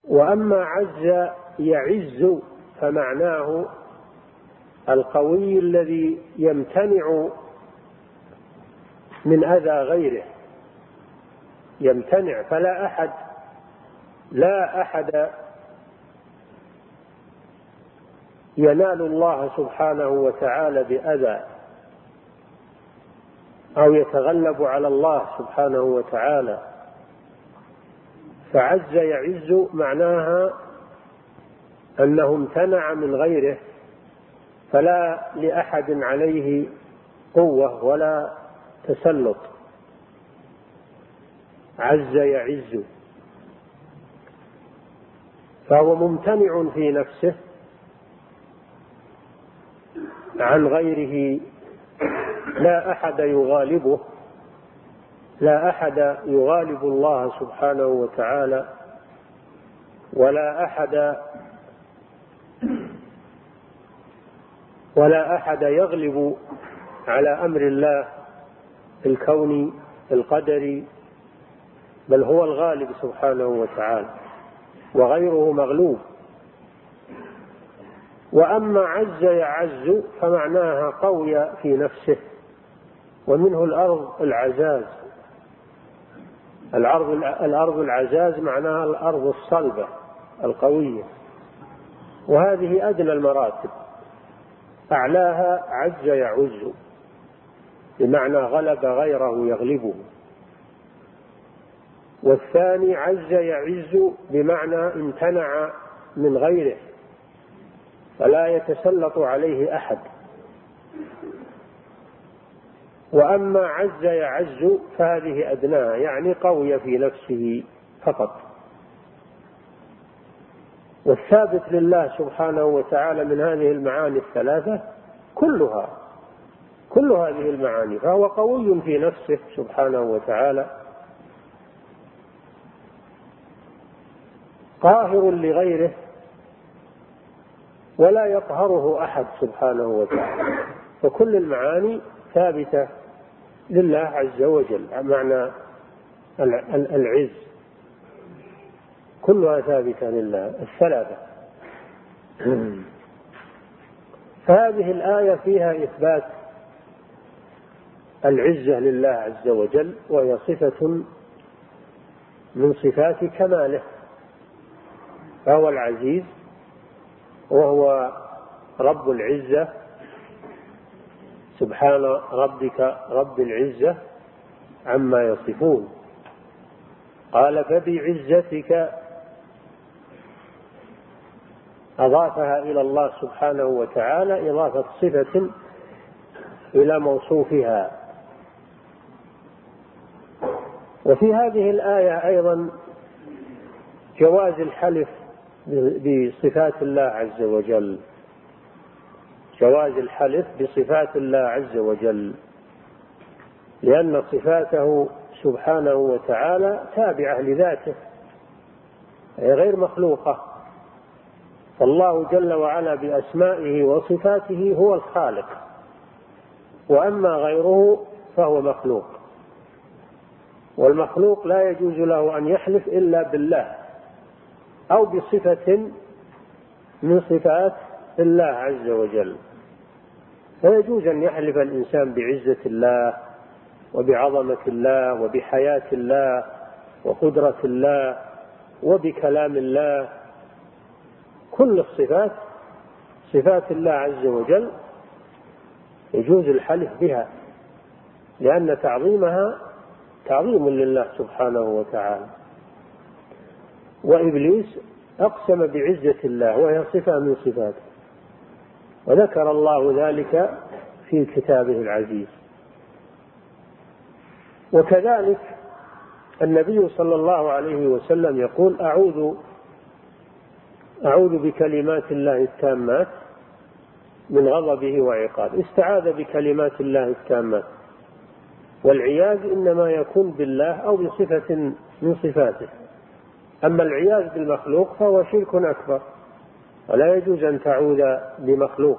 وأما عز يعز فمعناه القوي الذي يمتنع من أذى غيره، يمتنع، لا أحد ينال الله سبحانه وتعالى بأذى أو يتغلب على الله سبحانه وتعالى. فعز يعز معناها أنه امتنع من غيره، فلا لأحد عليه قوة ولا تسلط. عز يعز، فهو ممتنع في نفسه عن غيره، لا أحد يغالبه، لا أحد يغالب الله سبحانه وتعالى، ولا أحد يغلب على أمر الله الكوني القدري، بل هو الغالب سبحانه وتعالى وغيره مغلوب. وأما عز يعز فمعناها قوي في نفسه، ومنه الأرض العزاز. الأرض العزاز معناها الأرض الصلبة القوية، وهذه أدنى المراتب، أعلاها عز يعز بمعنى غلب غيره يغلبه. والثاني عز يعز بمعنى امتنع من غيره فلا يتسلط عليه أحد. وأما عز يعز فهذه أدناها، يعني قوي في نفسه فقط. والثابت لله سبحانه وتعالى من هذه المعاني الثلاثة كل هذه المعاني، فهو قوي في نفسه سبحانه وتعالى، قاهر لغيره ولا يقهره أحد سبحانه وتعالى. فكل المعاني ثابتة لله عز وجل، معنى العز كلها ثابتة لله الثلاثة. فهذه الآية فيها إثبات العزة لله عز وجل، وهي صفة من صفات كماله، فهو العزيز وهو رب العزة. سبحان ربك رب العزة عما يصفون. قال فبعزتك، أضافها إلى الله سبحانه وتعالى إضافة صفة إلى موصوفها. وفي هذه الآية أيضا جواز الحلف بصفات الله عز وجل، جواز الحلف بصفات الله عز وجل، لأن صفاته سبحانه وتعالى تابعة لذاته، هي غير مخلوقة. فالله جل وعلا بأسمائه وصفاته هو الخالق، وأما غيره فهو مخلوق، والمخلوق لا يجوز له أن يحلف إلا بالله أو بصفة من صفات الله عز وجل. فيجوز أن يحلف الإنسان بعزة الله وبعظمة الله وبحياة الله وقدرة الله وبكلام الله. كل الصفات صفات الله عز وجل يجوز الحلف بها، لأن تعظيمها تعظيم لله سبحانه وتعالى. وإبليس أقسم بعزة الله وهي صفة من صفاته، وذكر الله ذلك في كتابه العزيز. وكذلك النبي صلى الله عليه وسلم يقول أعوذ بكلمات الله التامات من غضبه وعقابه. استعاذ بكلمات الله التامات، والعياذ إنما يكون بالله أو بصفة من صفاته. أما العياذ بالمخلوق فهو شرك أكبر، ولا يجوز أن تعوذ بمخلوق.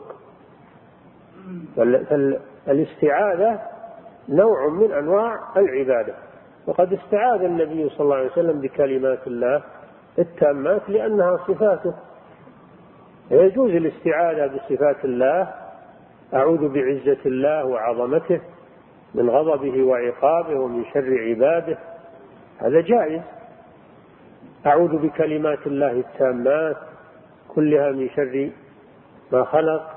فالاستعاذة نوع من أنواع العبادة، وقد استعاذ النبي صلى الله عليه وسلم بكلمات الله التامات لأنها صفاته، يجوز الاستعاذة بصفات الله، أعوذ بعزة الله وعظمته من غضبه وعقابه ومن شر عباده، هذا جائز. أعوذ بكلمات الله التامات كلها من شر ما خلق.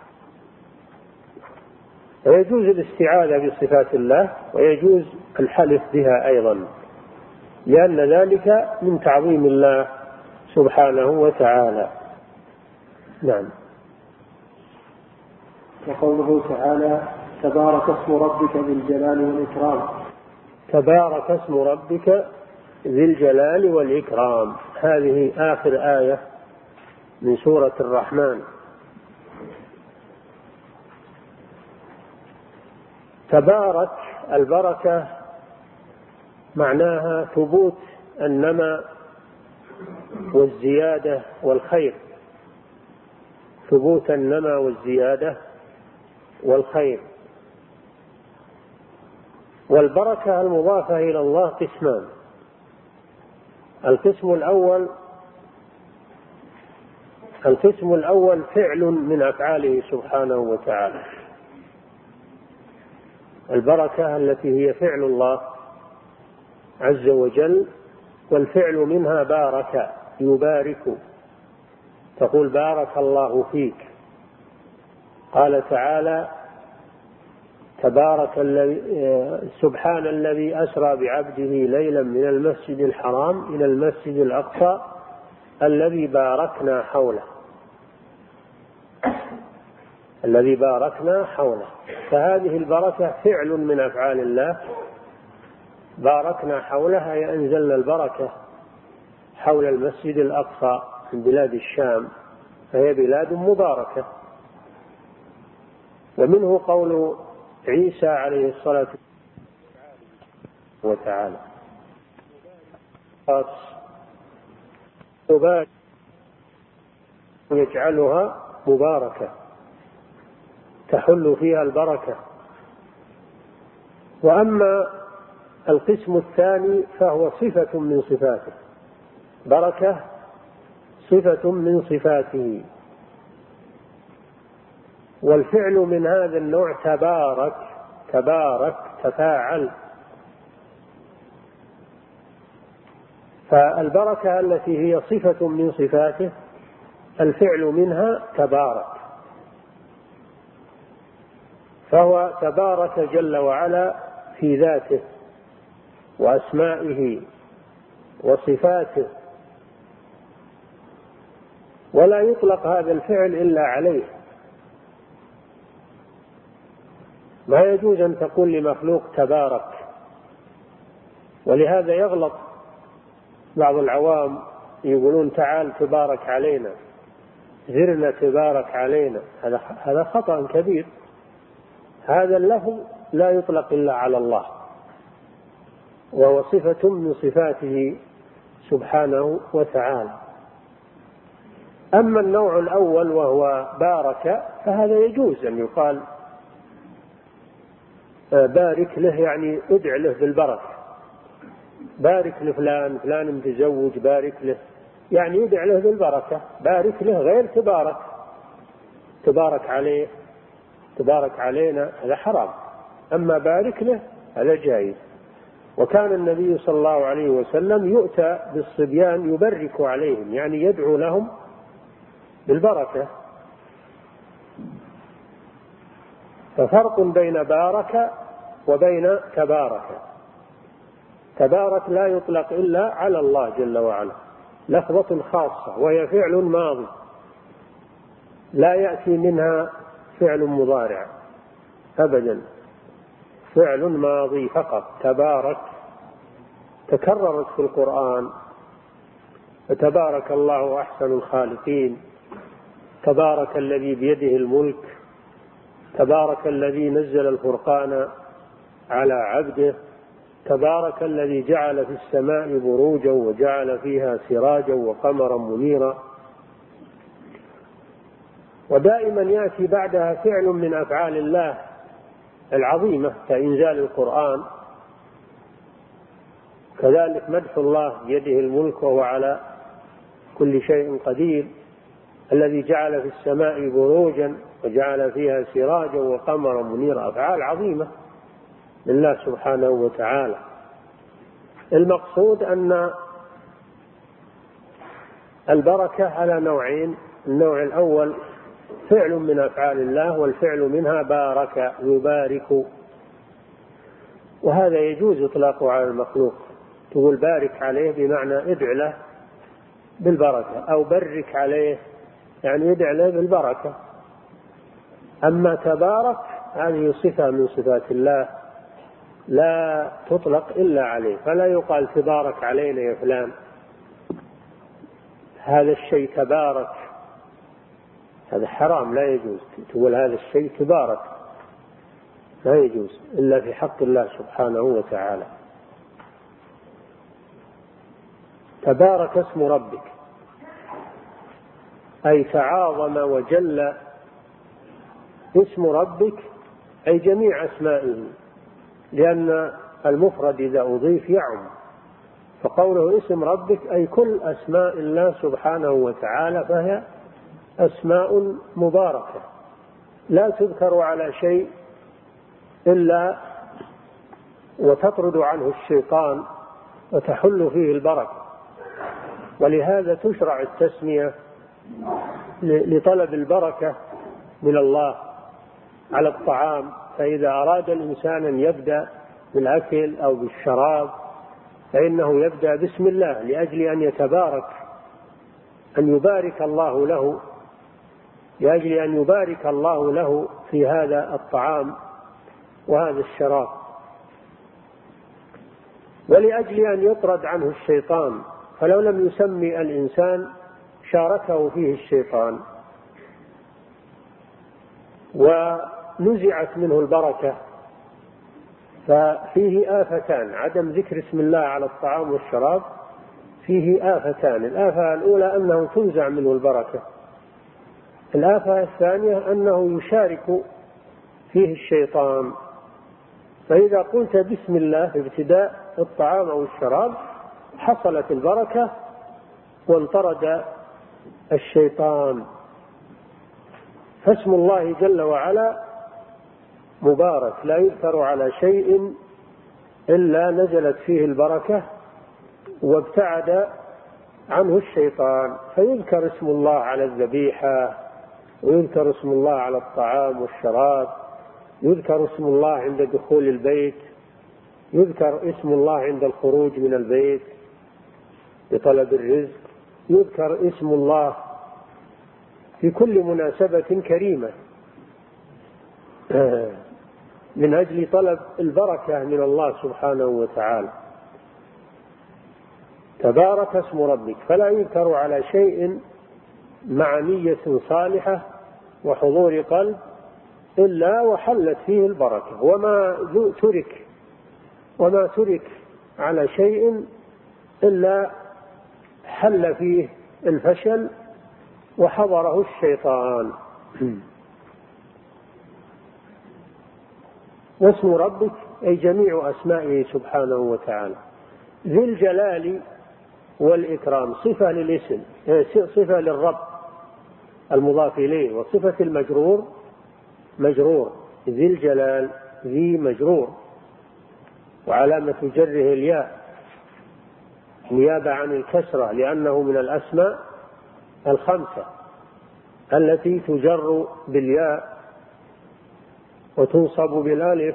ويجوز الاستعاذة بصفات الله ويجوز الحلف بها أيضا، لأن ذلك من تعظيم الله سبحانه وتعالى. نعم. وقوله تعالى تبارك اسم ربك ذي الجلال والإكرام. تبارك اسم ربك ذي الجلال والإكرام، هذه آخر آية من سورة الرحمن. تبارك، البركة معناها ثبوت النماء والزيادة والخير، ثبوت النماء والزيادة والخير. والبركة المضافة إلى الله قسمان: القسم الأول فعل من أفعاله سبحانه وتعالى، البركة التي هي فعل الله عز وجل، والفعل منها بارك، يبارك، تقول بارك الله فيك. قال تعالى تبارك سبحان الذي أسرى بعبده ليلا من المسجد الحرام إلى المسجد الأقصى الذي باركنا حوله، الذي باركنا حوله. فهذه البركة فعل من أفعال الله، باركنا حولها، أي أنزلنا البركة حول المسجد الأقصى من بلاد الشام، فهي بلاد مباركة. ومنه قول عيسى عليه الصلاة والسلام وتعالى يجعلها مباركة تحل فيها البركة. وأما القسم الثاني فهو صفة من صفاته، بركة صفة من صفاته، والفعل من هذا النوع تبارك، تبارك تفاعل. فالبركة التي هي صفة من صفاته الفعل منها تبارك، فهو تبارك جل وعلا في ذاته وأسمائه وصفاته، ولا يطلق هذا الفعل إلا عليه. ما يجوز أن تقول لمخلوق تبارك، ولهذا يغلط بعض العوام يقولون تعال تبارك علينا، زرنا تبارك علينا، هذا خطأ كبير. هذا اللفظ لا يطلق إلا على الله، وهو صفة من صفاته سبحانه وتعالى. أما النوع الأول وهو بارك فهذا يجوز أن يقال بارك له، يعني ادع له بالبركة، بارك لفلان، فلان متزوج بارك له، يعني ادع له بالبركة، بارك له غير تبارك، تبارك عليه، تبارك علينا، هذا حرام. أما بارك له هذا جائز. وكان النبي صلى الله عليه وسلم يؤتى بالصبيان يبرك عليهم، يعني يدعو لهم بالبركة. ففرق بين بارك وبين تبارك. تبارك لا يطلق إلا على الله جل وعلا، لفظة خاصة، وهي فعل ماضي لا يأتي منها فعل مضارع أبدا، فعل ماضي فقط. تبارك تكررت في القرآن، فتبارك الله أحسن الخالقين، تبارك الذي بيده الملك، تبارك الذي نزل الفرقان على عبده، تبارك الذي جعل في السماء بروجا وجعل فيها سراجا وقمرا منيرا. ودائما يأتي بعدها فعل من أفعال الله العظيمة كإنزال القرآن، كذلك مدح الله بيده الملك وهو على كل شيء قدير، الذي جعل في السماء بروجا وجعل فيها سراجا وقمرا منيرا. أفعال عظيمة لله سبحانه وتعالى. المقصود أن البركة على نوعين: النوع الأول فعل من أفعال الله، والفعل منها بارك يبارك، وهذا يجوز إطلاقه على المخلوق. تقول بارك عليه بمعنى ادع له بالبركة، أو برك عليه يعني ادع له بالبركة. أما تبارك هذه صفة من صفات الله لا تطلق إلا عليه، فلا يقال تبارك علينا يا فلان، هذا الشيء تبارك، هذا حرام، لا يجوز تقول هذا الشيء تبارك، لا يجوز إلا في حق الله سبحانه وتعالى. تبارك اسم ربك أي تعاظم وجل اسم ربك، أي جميع أسمائه، لأن المفرد إذا أضيف يعم، فقوله اسم ربك أي كل أسماء الله سبحانه وتعالى، فهي أسماء مباركة لا تذكر على شيء إلا وتطرد عنه الشيطان وتحل فيه البركة. ولهذا تشرع التسمية لطلب البركة من الله على الطعام، فإذا أراد الإنسان أن يبدأ بالأكل أو بالشراب فإنه يبدأ بسم الله لأجل أن يتبارك، أن يبارك الله له، لأجل أن يبارك الله له في هذا الطعام وهذا الشراب، ولأجل أن يطرد عنه الشيطان. فلو لم يسمي الإنسان شاركه فيه الشيطان ونزعت منه البركة. ففيه آفتان: عدم ذكر اسم الله على الطعام والشراب فيه آفتان: الآفة الأولى أنه تنزع منه البركة، الآفة الثانية أنه يشارك فيه الشيطان. فإذا قلت بسم الله في ابتداء الطعام أو الشراب حصلت البركة وانطرد الشيطان. فاسم الله جل وعلا مبارك لا يذكر على شيء إلا نزلت فيه البركة وابتعد عنه الشيطان. فيذكر اسم الله على الذبيحة، ويذكر اسم الله على الطعام والشراب، يذكر اسم الله عند دخول البيت، يذكر اسم الله عند الخروج من البيت بطلب الرزق، يذكر اسم الله في كل مناسبة كريمة من أجل طلب البركة من الله سبحانه وتعالى. تبارك اسم ربك، فلا يذكر على شيء مع نية صالحة وحضور قلب إلا وحلت فيه البركة، وما ترك على شيء إلا حل فيه الفشل وحضره الشيطان. واسم ربك أي جميع أسمائه سبحانه وتعالى. ذي الجلال والإكرام صفة للاسم، صفة للرب المضاف إليه، وصفة المجرور مجرور. ذي الجلال ذي مجرور وعلامة جره الياء نيابة عن الكسرة، لأنه من الأسماء الخمسة التي تجر بالياء وتنصب بالالف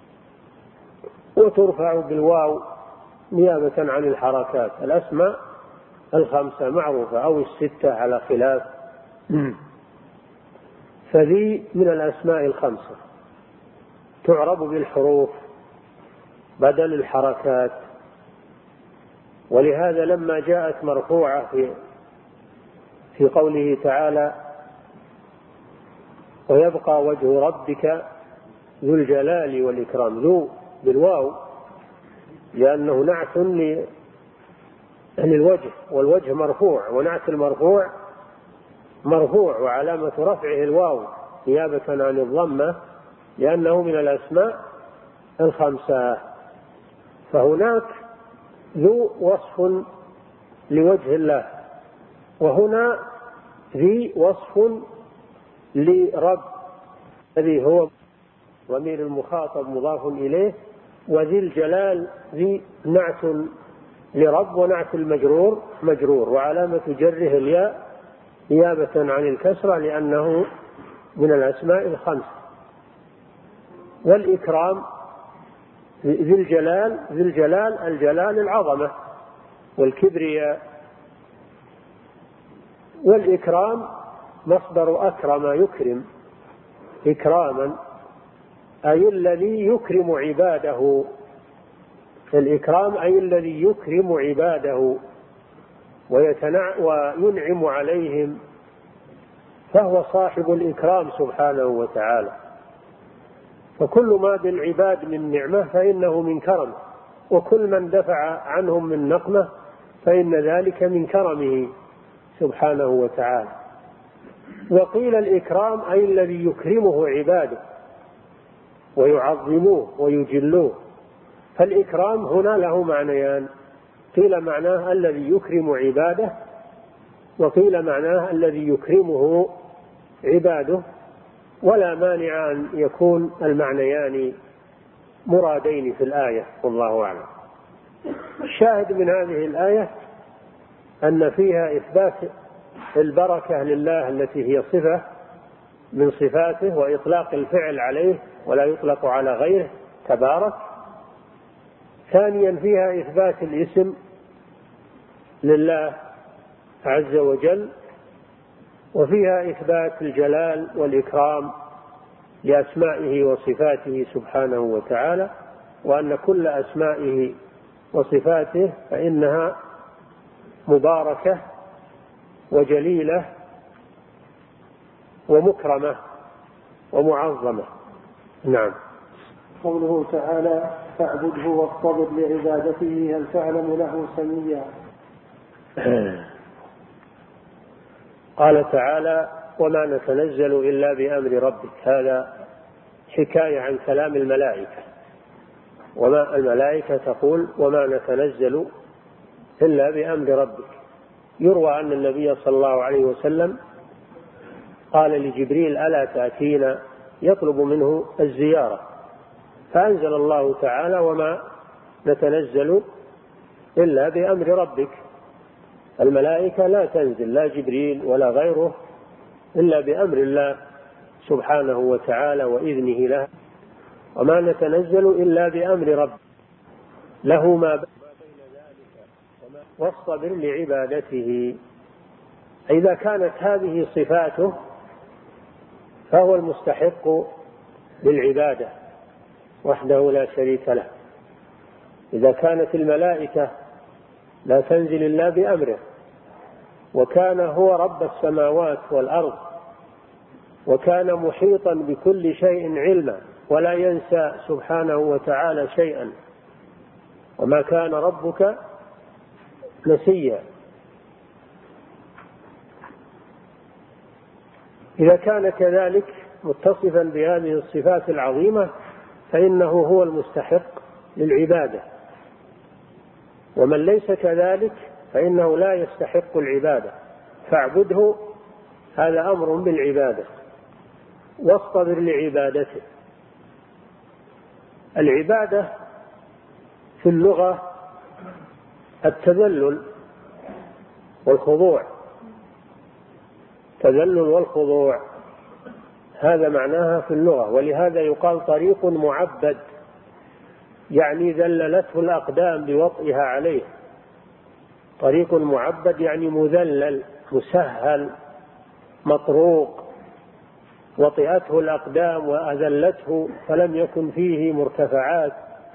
وترفع بالواو نيابة عن الحركات. الأسماء الخمسة معروفة، أو الستة على خلاف. فذي من الأسماء الخمسة تعرب بالحروف بدل الحركات. ولهذا لما جاءت مرفوعة في قوله تعالى ويبقى وجه ربك ذو الجلال والإكرام، ذو بالواو لأنه نعت للوجه، والوجه مرفوع، ونعت المرفوع مرفوع وعلامة رفعه الواو نيابة عن الضمة لأنه من الأسماء الخمسة. فهناك ذو وصف لوجه الله وهنا ذي وصف لرب الذي هو ضمير المخاطب مضاف إليه، وذي الجلال ذي نعت لرب، ونعت المجرور مجرور، وعلامة جره الياء نيابة عن الكسرة لأنه من الأسماء الخمس. والإكرام ذي الجلال الجلال العظمة والكبرياء. والإكرام مصدر أكرم يكرم إكراما، أي الذي يكرم عباده. الإكرام أي الذي يكرم عباده وينعم عليهم، فهو صاحب الإكرام سبحانه وتعالى. فكل ما بالعباد من نعمة فإنه من كرم، وكل من دفع عنهم من نقمة فإن ذلك من كرمه سبحانه وتعالى. وقيل الإكرام أي الذي يكرمه عباده ويعظموه ويجلوه. فالإكرام هنا له معنيان، قيل معناه الذي يكرم عباده، وقيل معناه الذي يكرمه عباده، ولا مانع أن يكون المعنيان مرادين في الآية، والله أعلم. الشاهد من هذه الآية أن فيها إثبات البركة لله التي هي صفة من صفاته، وإطلاق الفعل عليه ولا يطلق على غيره تبارك. ثانيا فيها إثبات الاسم لله عز وجل، وفيها إثبات الجلال والإكرام لأسمائه وصفاته سبحانه وتعالى، وأن كل أسمائه وصفاته فإنها مباركة وجليلة ومكرمة ومعظمة. نعم. قوله تعالى فاعبده واصطبر لعبادته هل تعلم له سميا. قال تعالى وما نتنزل إلا بأمر ربك، هذا حكاية عن كلام الملائكة. وما الملائكة تقول وما نتنزل إلا بأمر ربك. يروى أن النبي صلى الله عليه وسلم قال لجبريل ألا تأتينا، يطلب منه الزيارة، فأنزل الله تعالى وما نتنزل إلا بأمر ربك. الملائكة لا تنزل، لا جبريل ولا غيره، إلا بأمر الله سبحانه وتعالى وإذنه له. وما نتنزل إلا بأمر ربك له ما بين ذلك واصطبر لعبادته. إذا كانت هذه صفاته فهو المستحق للعبادة وحده لا شريك له. إذا كانت الملائكة لا تنزل إلا بأمره، وكان هو رب السماوات والأرض، وكان محيطا بكل شيء علما ولا ينسى سبحانه وتعالى شيئا، وما كان ربك نسيا. إذا كان كذلك متصفا بهذه الصفات العظيمة فإنه هو المستحق للعبادة، ومن ليس كذلك فإنه لا يستحق العبادة. فاعبده، هذا أمر بالعبادة، واصطبر لعبادته. العبادة في اللغة التذلل والخضوع، تذلل والخضوع، هذا معناها في اللغة. ولهذا يقال طريق معبد، يعني ذللته الأقدام بوطئها عليه. طريق معبد يعني مذلل مسهل مطروق، وطئته الأقدام وأذلته، فلم يكن فيه مرتفعات،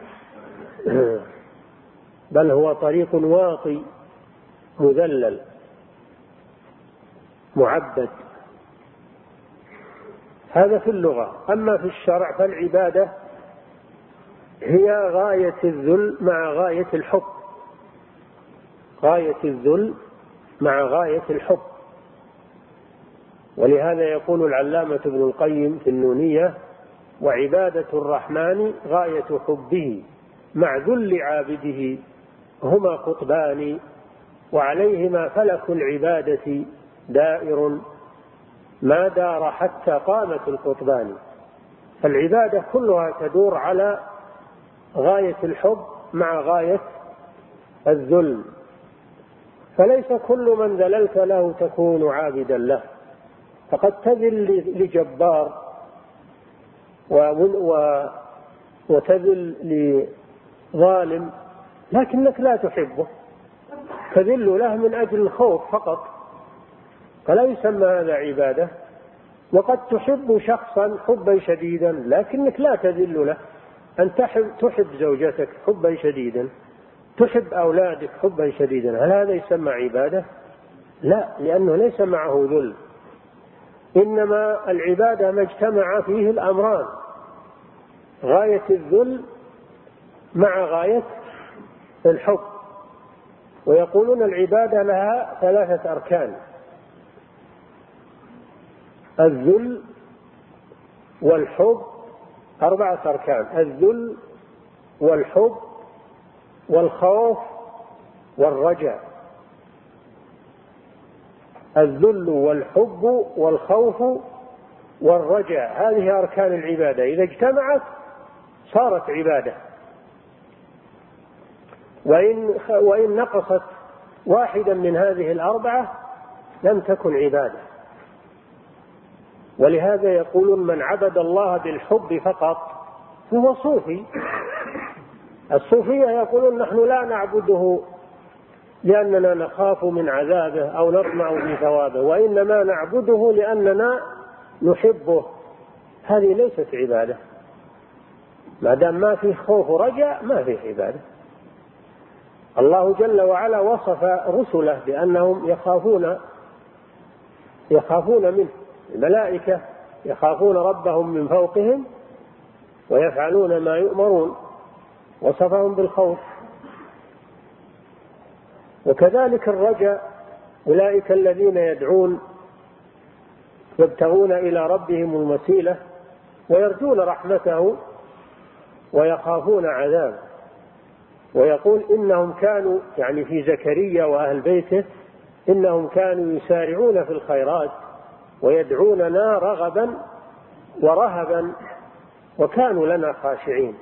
بل هو طريق واطي مذلل معبد. هذا في اللغة. أما في الشرع فالعبادة هي غاية الذل مع غاية الحب، غاية الذل مع غاية الحب. ولهذا يقول العلامة ابن القيم في النونية وعبادة الرحمن غاية حبه مع ذل عابده، هما قطبان وعليهما فلك العبادة دائر ما دار حتى قامت القطبان. فالعبادة كلها تدور على غاية الحب مع غاية الذل، فليس كل من ذللت له تكون عابدا له، فقد تذل لجبار وتذل لظالم لكنك لا تحبه، تذل له من أجل الخوف فقط، فلا يسمى هذا عبادة. وقد تحب شخصا حبا شديدا لكنك لا تذل له، أن تحب زوجتك حبا شديدا، تحب أولادك حبا شديدا، هل هذا يسمى عبادة؟ لا، لأنه ليس معه ذل. إنما العبادة ما اجتمع فيه الأمران، غاية الذل مع غاية الحب. ويقولون العبادة لها 3 أركان: الذل والحب، 4 أركان: الذل والحب والخوف والرجاء. الذل والحب والخوف والرجاء، هذه أركان العبادة، إذا اجتمعت صارت عبادة، وإن نقصت واحدا من هذه ال4 لم تكن عبادة. ولهذا يقولون من عبد الله بالحب فقط فهو صوفي. الصوفية يقولون نحن لا نعبده لأننا نخاف من عذابه أو نطمع في ثوابه، وإنما نعبده لأننا نحبه. هذه ليست عبادة، ما دام ما فيه خوف ورجاء ما فيه عبادة. الله جل وعلا وصف رسله بأنهم يخافون منه، الملائكة يخافون ربهم من فوقهم ويفعلون ما يؤمرون، وصفهم بالخوف. وكذلك الرجاء، أولئك الذين يبتغون إلى ربهم الوسيلة ويرجون رحمته ويخافون عذابه. ويقول إنهم كانوا، يعني في زكريا وأهل بيته، إنهم كانوا يسارعون في الخيرات ويدعوننا رغبا ورهبا وكانوا لنا خاشعين.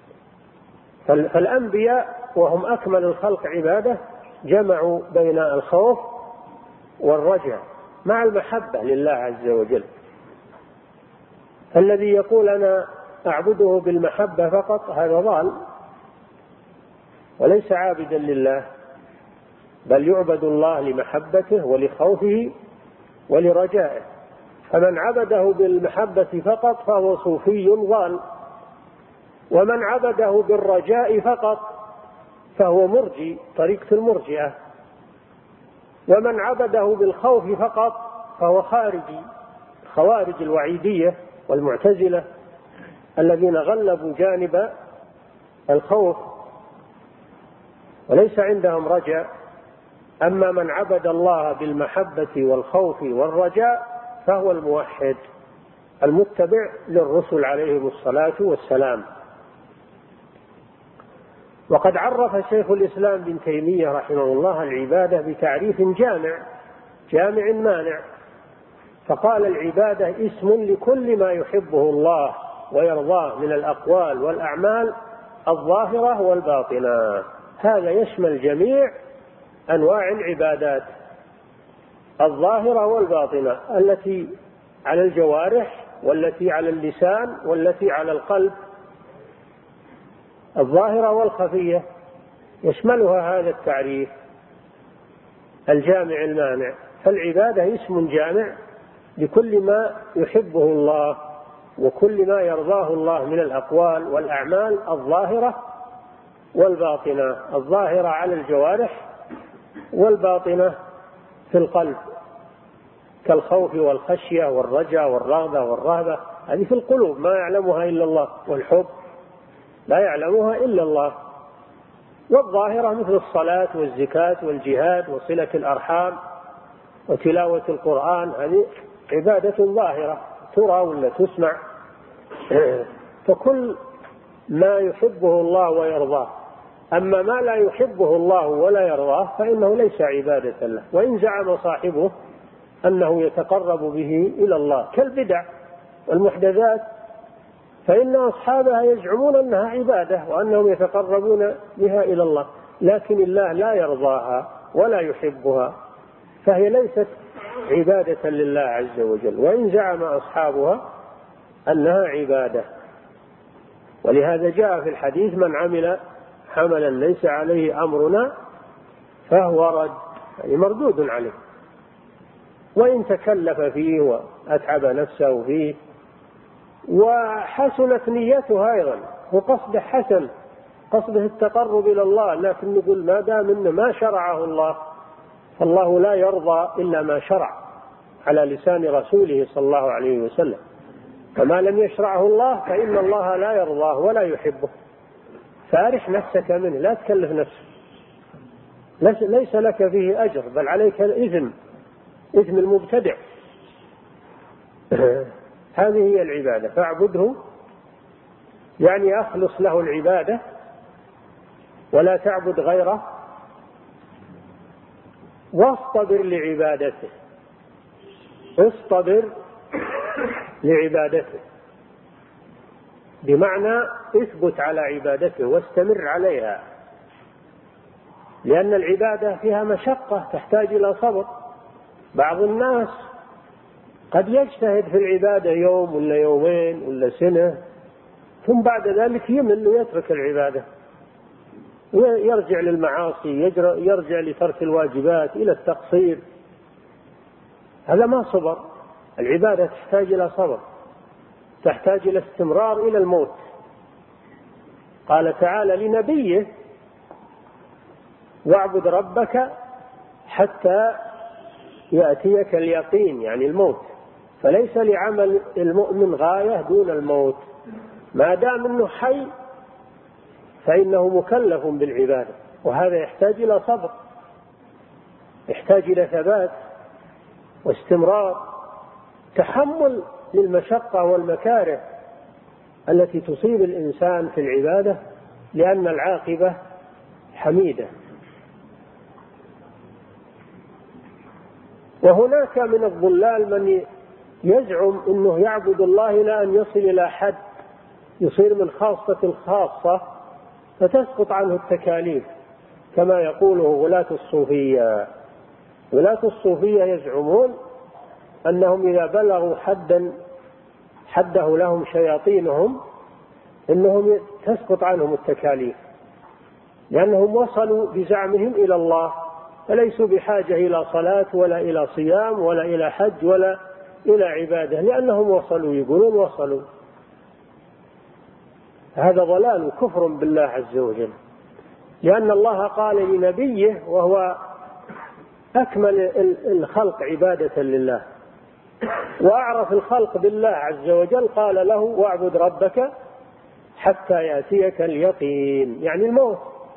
فالأنبياء وهم أكمل الخلق عبادة جمعوا بين الخوف والرجاء مع المحبة لله عز وجل. الذي يقول أنا أعبده بالمحبة فقط هذا ضال وليس عابدا لله، بل يعبد الله لمحبته ولخوفه ولرجائه. فمن عبده بالمحبة فقط فهو صوفي ضال، ومن عبده بالرجاء فقط فهو مرجي، طريقة المرجئة، ومن عبده بالخوف فقط فهو خارجي، خوارج الوعيدية والمعتزلة الذين غلبوا جانب الخوف وليس عندهم رجاء. أما من عبد الله بالمحبة والخوف والرجاء فهو الموحد المتبع للرسل عليهم الصلاة والسلام. وقد عرف شيخ الإسلام ابن تيمية رحمه الله العبادة بتعريف جامع مانع، فقال العبادة اسم لكل ما يحبه الله ويرضاه من الأقوال والأعمال الظاهرة والباطنة. هذا يشمل جميع أنواع العبادات الظاهرة والباطنة، التي على الجوارح والتي على اللسان والتي على القلب، الظاهرة والخفية يشملها هذا التعريف الجامع المانع. فالعبادة اسم جامع لكل ما يحبه الله وكل ما يرضاه الله من الأقوال والأعمال الظاهرة والباطنة، الظاهرة على الجوارح والباطنة في القلب، كالخوف والخشية والرجاء والرغبة والرهبة، هذه في القلوب ما يعلمها إلا الله، والحب لا يعلمها إلا الله. والظاهرة مثل الصلاة والزكاة والجهاد وصلة الأرحام وتلاوة القرآن، هذه عبادة ظاهرة ترى ولا تسمع. فكل ما يحبه الله ويرضاه أما ما لا يحبه الله ولا يرضاه فإنه ليس عبادة له، وإن زعم صاحبه أنه يتقرب به إلى الله كالبدع والمحدثات، فإن أصحابها يزعمون أنها عبادة وأنهم يتقربون بها إلى الله، لكن الله لا يرضاها ولا يحبها، فهي ليست عبادة لله عز وجل، وإن زعم أصحابها أنها عبادة. ولهذا جاء في الحديث: من عمل عملا ليس عليه أمرنا فهو رد، يعني مردود عليه، وإن تكلف فيه وأتعب نفسه فيه وحسنت نيته أيضا وقصده حسن، قصده التقرب إلى الله، لكن نقول ما دام إنه ما شرعه الله فالله لا يرضى إلا ما شرع على لسان رسوله صلى الله عليه وسلم، فما لم يشرعه الله فإن الله لا يرضاه ولا يحبه، فارح نفسك منه، لا تكلف نفسك، ليس لك فيه أجر بل عليك الإثم، إثم المبتدع. هذه هي العبادة، فاعبده يعني أخلص له العبادة ولا تعبد غيره، واصطبر لعبادته، اصطبر لعبادته بمعنى اثبت على عبادته واستمر عليها، لأن العبادة فيها مشقة تحتاج إلى صبر. بعض الناس قد يجتهد في العبادة يوم ولا يومين ولا سنة، ثم بعد ذلك يمل ويترك العبادة، يرجع للمعاصي، يرجع لترك الواجبات إلى التقصير، هذا ما صبر. العبادة تحتاج إلى صبر، تحتاج إلى استمرار إلى الموت. قال تعالى لنبيه: واعبد ربك حتى يأتيك اليقين، يعني الموت، فليس لعمل المؤمن غاية دون الموت، ما دام أنه حي فإنه مكلف بالعبادة، وهذا يحتاج إلى صبر، يحتاج إلى ثبات واستمرار، تحمل للمشقة والمكاره التي تصيب الإنسان في العبادة، لأن العاقبة حميدة. وهناك من الضلال من يزعم أنه يعبد الله إلى أن يصل إلى حد يصير من خاصة الخاصة فتسقط عنه التكاليف، كما يقوله غلاة الصوفية. غلاة الصوفية يزعمون أنهم إذا بلغوا حده لهم شياطينهم إنهم تسقط عنهم التكاليف، لأنهم وصلوا بزعمهم إلى الله، فليسوا بحاجة إلى صلاة ولا إلى صيام ولا إلى حج ولا إلى عبادة، لأنهم وصلوا، يقولون وصلوا. هذا ضلال وكفر بالله عز وجل، لأن الله قال لنبيه وهو أكمل الخلق عبادة لله وأعرف الخلق بالله عز وجل، قال له: واعبد ربك حتى يأتيك اليقين، يعني الموت.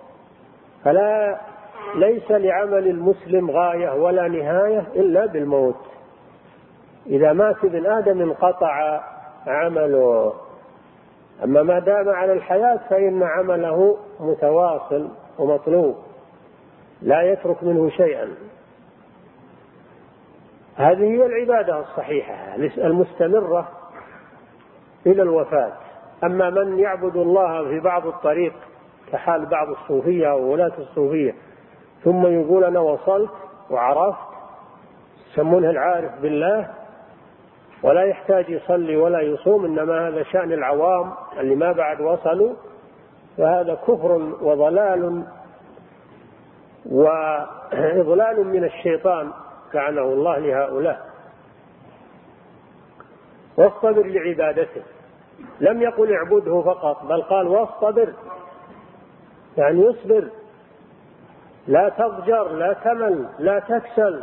ليس لعمل المسلم غاية ولا نهاية إلا بالموت، إذا مات ابن آدم انقطع عمله، أما ما دام على الحياة فإن عمله متواصل ومطلوب لا يترك منه شيئا. هذه هي العبادة الصحيحة المستمرة إلى الوفاة. أما من يعبد الله في بعض الطريق كحال بعض الصوفية وولاة الصوفية، ثم يقول أنا وصلت وعرفت، يسمونه العارف بالله، ولا يحتاج يصلي ولا يصوم، إنما هذا شأن العوام اللي ما بعد وصلوا، فهذا كفر وضلال وإضلال من الشيطان لعنه الله لهؤلاء. واصطبر لعبادته، لم يقل اعبده فقط، بل قال واصطبر، يعني يصبر، لا تضجر، لا تمل، لا تكسل،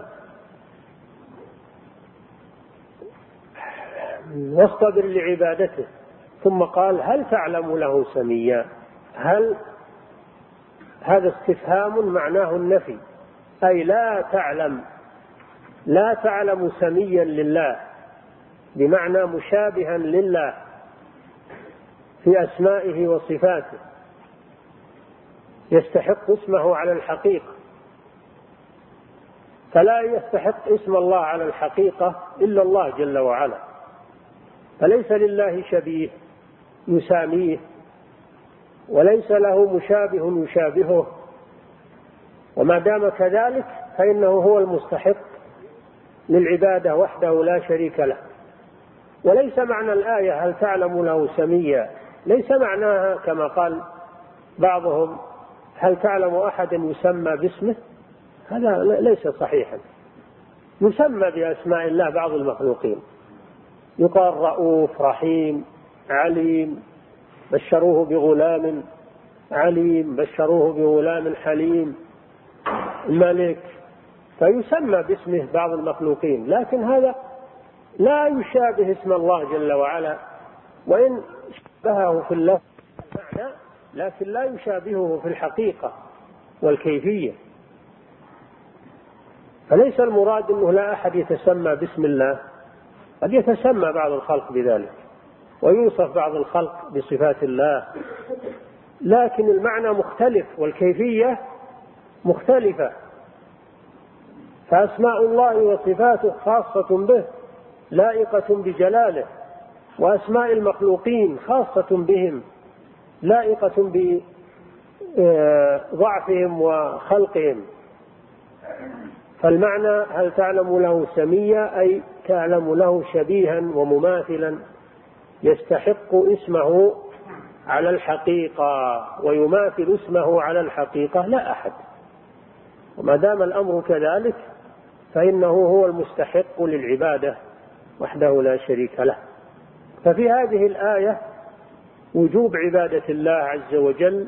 واصطبر لعبادته. ثم قال: هل تعلم له سميا؟ هل هذا استفهام معناه النفي، أي لا تعلم سميا لله، بمعنى مشابها لله في أسمائه وصفاته، يستحق اسمه على الحقيقة، فلا يستحق اسم الله على الحقيقة إلا الله جل وعلا، فليس لله شبيه يساميه، وليس له مشابه يشابهه، وما دام كذلك فإنه هو المستحق للعبادة وحده لا شريك له. وليس معنى الآية هل تعلم له سميا، ليس معناها كما قال بعضهم هل تعلم أحدا يسمى باسمه، هذا ليس صحيحا. يسمى بأسماء الله بعض المخلوقين، يقال رؤوف، رحيم، عليم، بشروه بغلام عليم، بشروه بغلام حليم، الملك، فيسمى باسمه بعض المخلوقين، لكن هذا لا يشابه اسم الله جل وعلا، وإن شبهه في اللفظ والمعنى لكن لا يشابهه في الحقيقة والكيفية. فليس المراد أنه لا أحد يتسمى باسم الله، قد يتسمى بعض الخلق بذلك ويوصف بعض الخلق بصفات الله، لكن المعنى مختلف والكيفية مختلفة. فأسماء الله وصفاته خاصة به لائقة بجلاله، وأسماء المخلوقين خاصة بهم لائقة بضعفهم وخلقهم. فالمعنى هل تعلم له سميا أي تعلم له شبيها ومماثلا يستحق اسمه على الحقيقة ويماثل اسمه على الحقيقة لا أحد. وما دام الأمر كذلك فإنه هو المستحق للعبادة وحده لا شريك له. ففي هذه الآية وجوب عبادة الله عز وجل،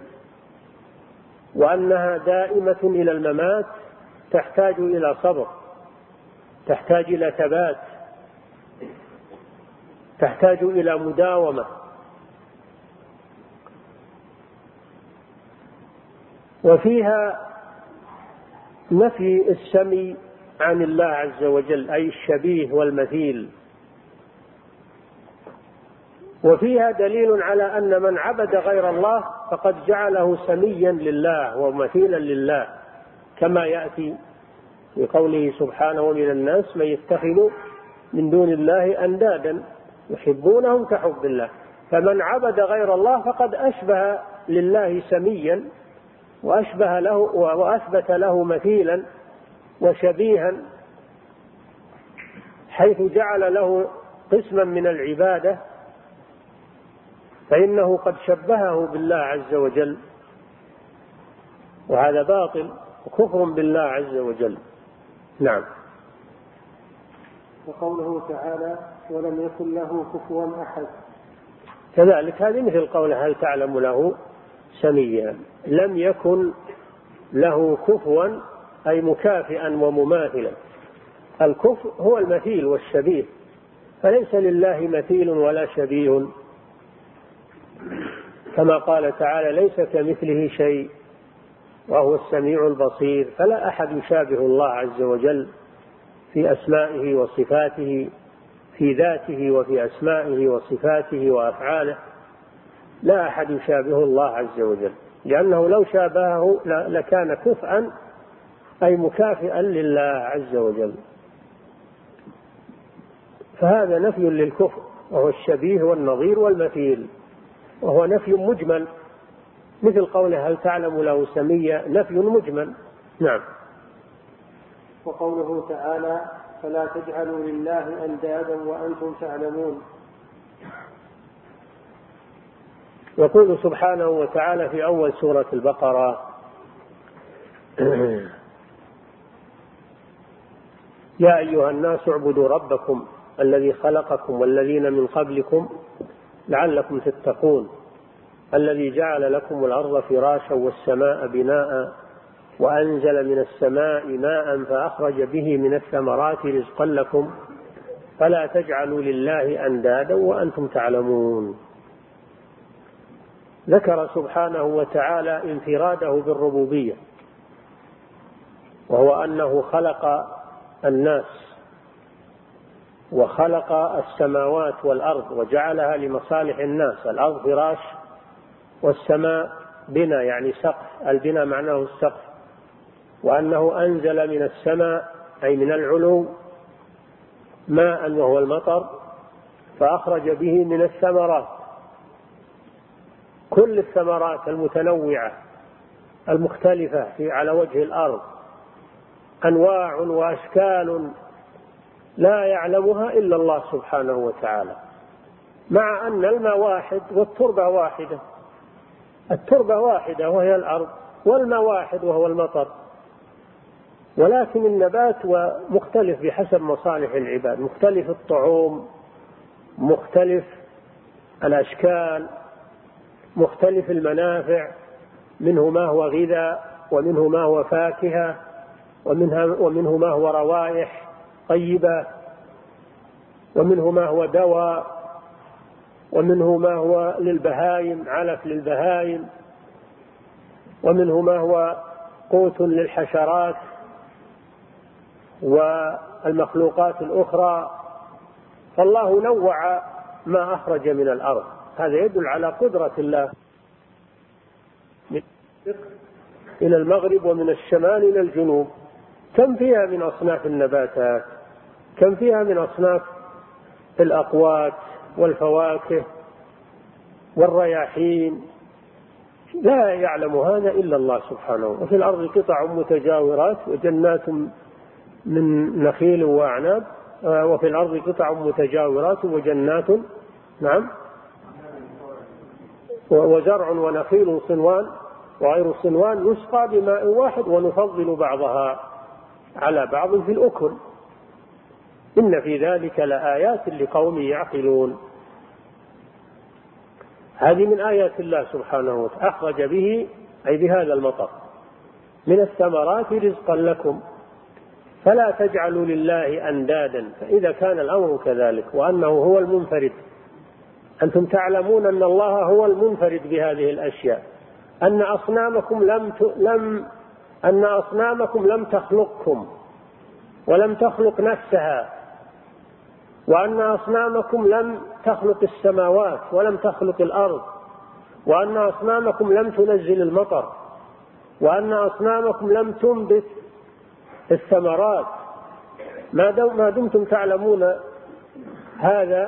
وأنها دائمة إلى الممات، تحتاج إلى صبر، تحتاج إلى ثبات، تحتاج إلى مداومة. وفيها نفي السمي عن الله عز وجل أي الشبيه والمثيل، وفيها دليل على أن من عبد غير الله فقد جعله سميا لله ومثيلا لله، كما يأتي في قوله سبحانه ومن الناس من يتخذ من دون الله أندادا يحبونهم كحب الله. فمن عبد غير الله فقد أشبه لله سميا وأشبه له وأثبت له مثيلا وشبيها، حيث جعل له قسما من العبادة، فإنه قد شبهه بالله عز وجل، وهذا باطل وكفر بالله عز وجل. نعم. وقوله تعالى ولم يكن له كفوا أحد، كذلك هذه مثل قوله هل تعلم له سميا، لم يكن له كفوا أي مكافئا ومماثلا. الكفء هو المثيل والشبيه، فليس لله مثيل ولا شبيه، كما قال تعالى ليس كمثله شيء وهو السميع البصير. فلا أحد يشابه الله عز وجل في أسمائه وصفاته، في ذاته وفي أسمائه وصفاته وأفعاله، لا أحد يشابه الله عز وجل، لأنه لو شابهه لكان كفءا أي مكافئا لله عز وجل. فهذا نفي للكفء وهو الشبيه والنظير والمثيل، وهو نفي مجمل، مثل قوله هل تعلم له سميا، نفي مجمل. نعم. وقوله تعالى فلا تجعلوا لله أندادا وأنتم تعلمون. يقول سبحانه وتعالى في أول سورة البقرة يا أيها الناس اعبدوا ربكم الذي خلقكم والذين من قبلكم لعلكم تتقون الذي جعل لكم الأرض فراشا والسماء بناء وأنزل من السماء ماء فأخرج به من الثمرات رزقا لكم فلا تجعلوا لله أندادا وأنتم تعلمون. ذكر سبحانه وتعالى انفراده بالربوبية، وهو أنه خلق الناس وخلق السماوات والأرض وجعلها لمصالح الناس، الأرض فراش والسماء بنا يعني سقف، البنا معناه السقف، وأنه أنزل من السماء أي من العلو ماء وهو المطر فأخرج به من الثمرات، كل الثمرات المتنوعة المختلفة على وجه الأرض، أنواع وأشكال لا يعلمها إلا الله سبحانه وتعالى، مع أن الماء واحد والتربة واحدة، التربة واحدة وهي الأرض، والماء واحد وهو المطر، ولكن النبات مختلف بحسب مصالح العباد، مختلف الطعوم، مختلف الأشكال، مختلف المنافع، منه ما هو غذاء، ومنه ما هو فاكهة، ومنه ما هو روائح طيبة، ومنه ما هو دواء، ومنه ما هو للبهائم علف للبهائم، ومنه ما هو قوت للحشرات والمخلوقات الأخرى. فالله نوع ما أخرج من الأرض، هذا يدل على قدرة الله، من الشرق إلى المغرب ومن الشمال إلى الجنوب. كم فيها من أصناف النباتات، كم فيها من أصناف الأقوات والفواكه والرياحين، لا يعلم هذا إلا الله سبحانه. وفي الأرض قطع متجاورات وجنات من نخيل وأعناب، وفي الأرض قطع متجاورات وجنات وزرع ونخيل صنوان وغير صنوان يسقى بماء واحد ونفضل بعضها على بعض في الأكل، إن في ذلك لآيات لقوم يعقلون. هذه من آيات الله سبحانه وتعالى، أخرج به أي بهذا المطر من الثمرات رزقا لكم فلا تجعلوا لله أندادا. فإذا كان الأمر كذلك وأنه هو المنفرد، أنتم تعلمون أن الله هو المنفرد بهذه الأشياء، أن أصنامكم لم تخلقكم ولم تخلق نفسها، وأن أصنامكم لم تخلق السماوات ولم تخلق الأرض، وأن أصنامكم لم تنزل المطر، وأن أصنامكم لم تنبت الثمرات. ما دمتم تعلمون هذا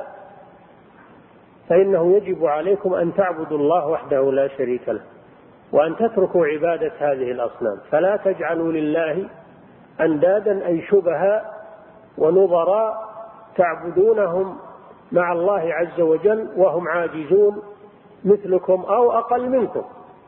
فإنه يجب عليكم أن تعبدوا الله وحده لا شريك له، وأن تتركوا عبادة هذه الأصنام. فلا تجعلوا لله أندادا أي شبهاء ونظراء تعبدونهم مع الله عز وجل وهم عاجزون مثلكم أو أقل منكم،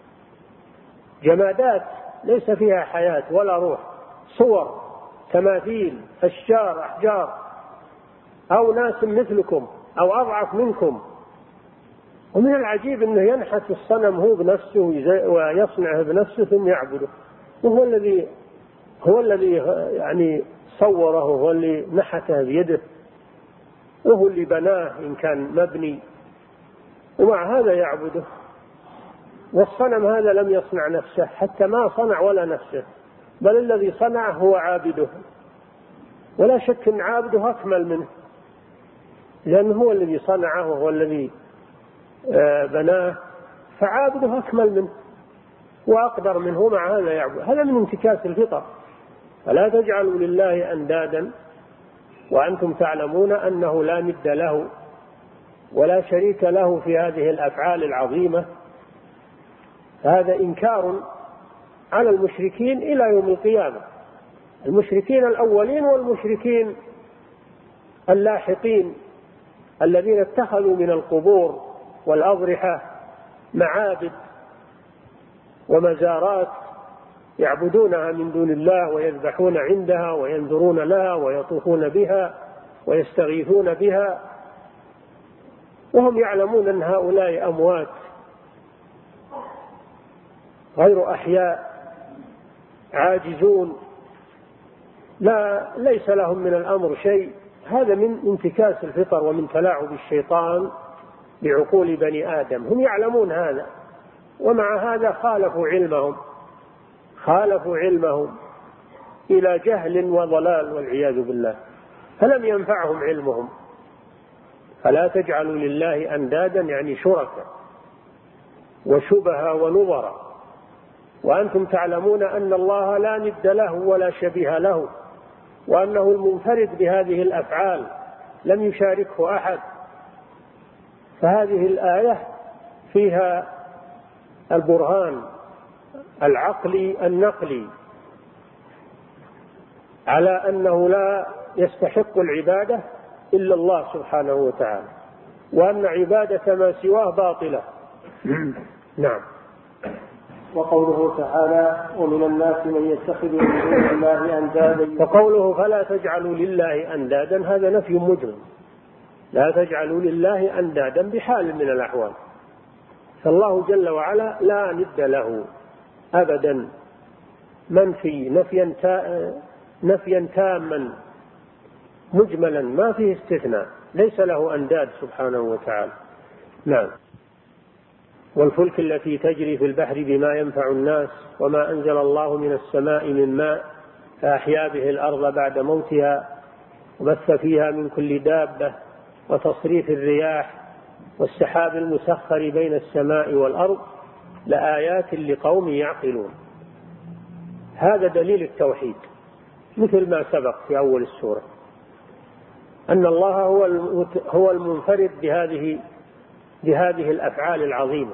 جمادات ليس فيها حياة ولا روح، صور تماثيل أشجار أحجار، أو ناس مثلكم أو أضعف منكم. ومن العجيب أنه ينحت الصنم هو بنفسه ويصنعه بنفسه ثم يعبده، وهو الذي يعني صوره، هو اللي نحته بيده، وهو اللي بناه إن كان مبني، ومع هذا يعبده. والصنم هذا لم يصنع نفسه، حتى ما صنع ولا نفسه، بل الذي صنعه هو عابده، ولا شك أن عابده أكمل منه، لأنه هو الذي صنعه وهو الذي بناه، فعابده أكمل منه وأقدر منه، مع هذا يعبد. هذا من انتكاس الفطر. فلا تجعلوا لله أندادا وأنتم تعلمون أنه لا ند له ولا شريك له في هذه الأفعال العظيمة. هذا إنكار على المشركين إلى يوم القيامة، المشركين الأولين والمشركين اللاحقين الذين اتخذوا من القبور والأضرحة معابد ومزارات يعبدونها من دون الله، ويذبحون عندها وينذرون لها ويطوفون بها ويستغيثون بها، وهم يعلمون أن هؤلاء أموات غير أحياء عاجزون ليس لهم من الأمر شيء. هذا من انتكاس الفطر ومن تلاعب الشيطان بعقول بني آدم. هم يعلمون هذا، ومع هذا خالفوا علمهم إلى جهل وضلال والعياذ بالله، فلم ينفعهم علمهم. فلا تجعلوا لله أندادا يعني شركاء، وشبه ونظر، وأنتم تعلمون أن الله لا ند له ولا شبيه له، وأنه المنفرد بهذه الأفعال لم يشاركه أحد. فهذه الآية فيها البرهان العقلي النقلي على أنه لا يستحق العبادة إلا الله سبحانه وتعالى، وأن عبادة ما سواه باطلة. نعم. وقوله تعالى ومن الناس من يتخذ من دون الله أندادا. وقوله فلا تجعلوا لله أندادا هذا نفي مجمل، لا تجعلوا لله أندادا بحال من الأحوال، فالله جل وعلا لا ند له أبدا، منفي نفيا تاما مجملا ما فيه استثناء، ليس له أنداد سبحانه وتعالى. نعم. والفلك التي تجري في البحر بما ينفع الناس وما أنزل الله من السماء من ماء فأحيا به الأرض بعد موتها وبث فيها من كل دابة وتصريف الرياح والسحاب المسخر بين السماء والأرض لآيات لقوم يعقلون. هذا دليل التوحيد، مثل ما سبق في أول السورة أن الله هو المنفرد بهذه الأفعال العظيمة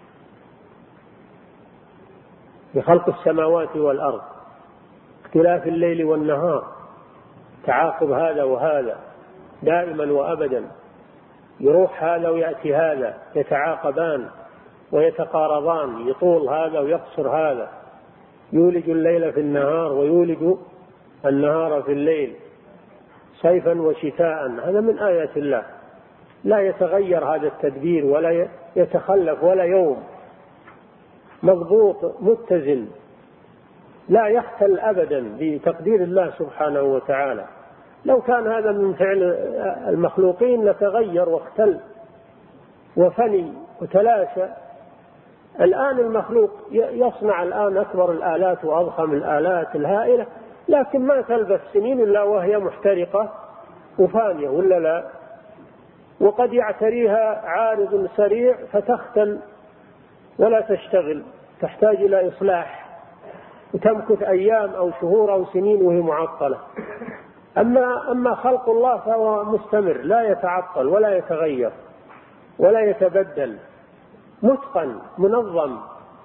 بخلق السماوات والأرض، اختلاف الليل والنهار، تعاقب هذا وهذا دائما وأبدا، يروح هذا ويأتي هذا، يتعاقبان ويتقاربان، يطول هذا ويقصر هذا، يولج الليل في النهار ويولج النهار في الليل، صيفا وشتاء. هذا من آيات الله، لا يتغير هذا التدبير ولا يتخلف ولا يوم، مضبوط متزن، لا يختل أبدا بتقدير الله سبحانه وتعالى. لو كان هذا من فعل المخلوقين لتغير واختل وفني وتلاشى. الآن المخلوق يصنع الآن أكبر الآلات وأضخم الآلات الهائلة، لكن ما تلبث سنين إلا وهي محترقة وفانية، ولا لا؟ وقد يعتريها عارض سريع فتختل ولا تشتغل، تحتاج إلى إصلاح وتمكث أيام أو شهور أو سنين وهي معطلة. أما خلق الله فهو مستمر، لا يتعطل ولا يتغير ولا يتبدل، متقن منظم.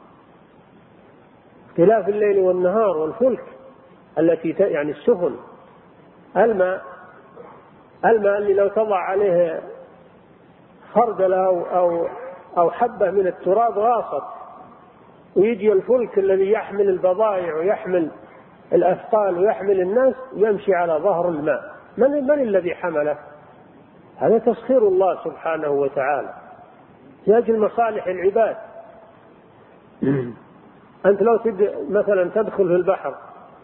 اختلاف الليل والنهار والفلك التي يعني السفن، الماء اللي لو تضع عليه خردله أو حبة من التراب غاصت، ويجي الفلك الذي يحمل البضائع ويحمل الأثقال ويحمل الناس يمشي على ظهر الماء. من الذي حمله؟ هذا تسخير الله سبحانه وتعالى لأجل مصالح العباد. أنت لو مثلا تدخل في البحر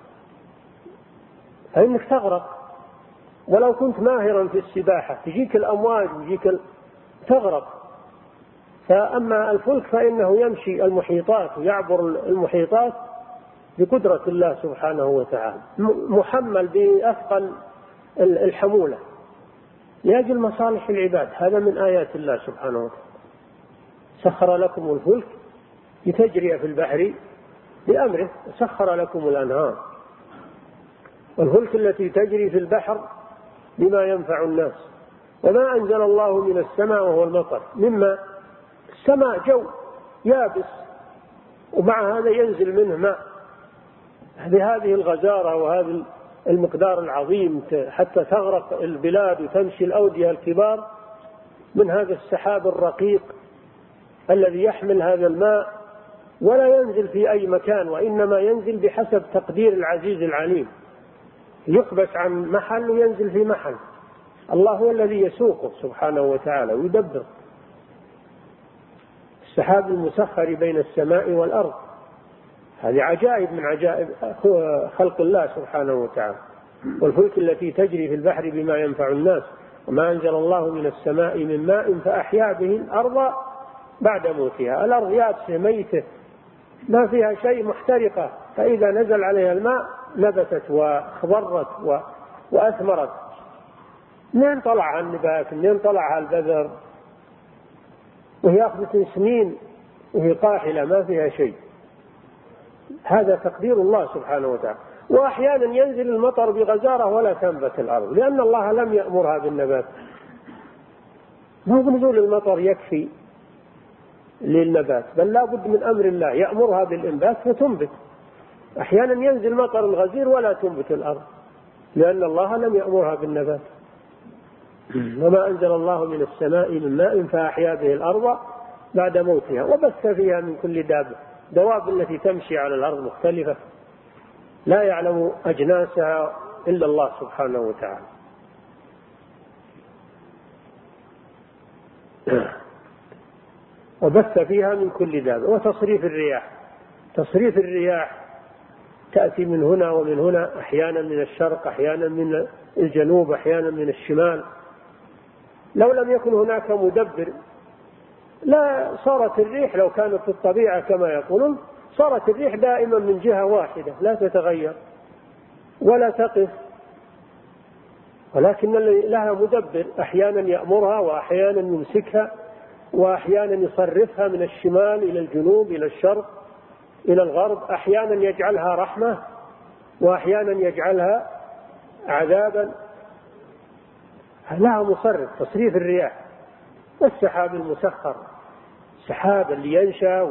فإنك تغرق، ولو كنت ماهرا في السباحة تجيك الأمواج ويجيك تغرق. فأما الفلك فإنه يمشي المحيطات ويعبر المحيطات بقدرة الله سبحانه وتعالى، محمل بأثقل الحمولة لأجل مصالح العباد. هذا من آيات الله سبحانه وتعالى. سخر لكم الفلك لتجري في البحر بأمره، سخر لكم الأنهار. والفلك التي تجري في البحر بما ينفع الناس وما أنزل الله من السماء وهو المطر، مما السماء جو يابس ومع هذا ينزل منه ماء بهذه الغزارة وهذا المقدار العظيم حتى تغرق البلاد وتمشي الأودية الكبار من هذا السحاب الرقيق الذي يحمل هذا الماء، ولا ينزل في أي مكان، وإنما ينزل بحسب تقدير العزيز العليم، يقبس عن محل وينزل في محل. الله هو الذي يسوقه سبحانه وتعالى ويدبر. السحاب المسخر بين السماء والأرض، هذه عجائب من عجائب خلق الله سبحانه وتعالى. والفلك التي تجري في البحر بما ينفع الناس وما أنزل الله من السماء من ماء فأحيا به الأرض بعد موتها. الأرض يابسة ميتة ما فيها شيء، محترقة، فإذا نزل عليها الماء نبتت وخضرت وأثمرت. منين طلعها النبات؟ منين طلعها البذر؟ وهي أخذت سنين وهي قاحلة ما فيها شيء. هذا تقدير الله سبحانه وتعالى. وأحيانا ينزل المطر بغزارة ولا تنبت الأرض، لأن الله لم يأمرها بالنبات. مو نزول المطر يكفي للنبات، بل لا بد من أمر الله يأمرها بالإنبات فتنبت. أحيانا ينزل مطر الغزير ولا تنبت الأرض، لأن الله لم يأمرها بالنبات. وما أنزل الله من السماء من ماء فأحيا به الأرض بعد موتها وبث فيها من كل دابة. دواب التي تمشي على الأرض مختلفة لا يعلم أجناسها إلا الله سبحانه وتعالى. وبث فيها من كل دابة. وتصريف الرياح، تصريف الرياح تأتي من هنا ومن هنا، أحيانا من الشرق، أحيانا من الجنوب، أحيانا من الشمال. لو لم يكن هناك مدبر لا صارت الريح، لو كانت في الطبيعة كما يقولون صارت الريح دائما من جهة واحدة لا تتغير ولا تقف، ولكن لها مدبر، أحيانا يأمرها وأحيانا يمسكها وأحيانا يصرفها من الشمال إلى الجنوب إلى الشرق إلى الغرب، أحيانا يجعلها رحمة وأحيانا يجعلها عذابا. لها مصرف، تصريف الرياح. والسحاب المسخر، السحاب اللي ينشأ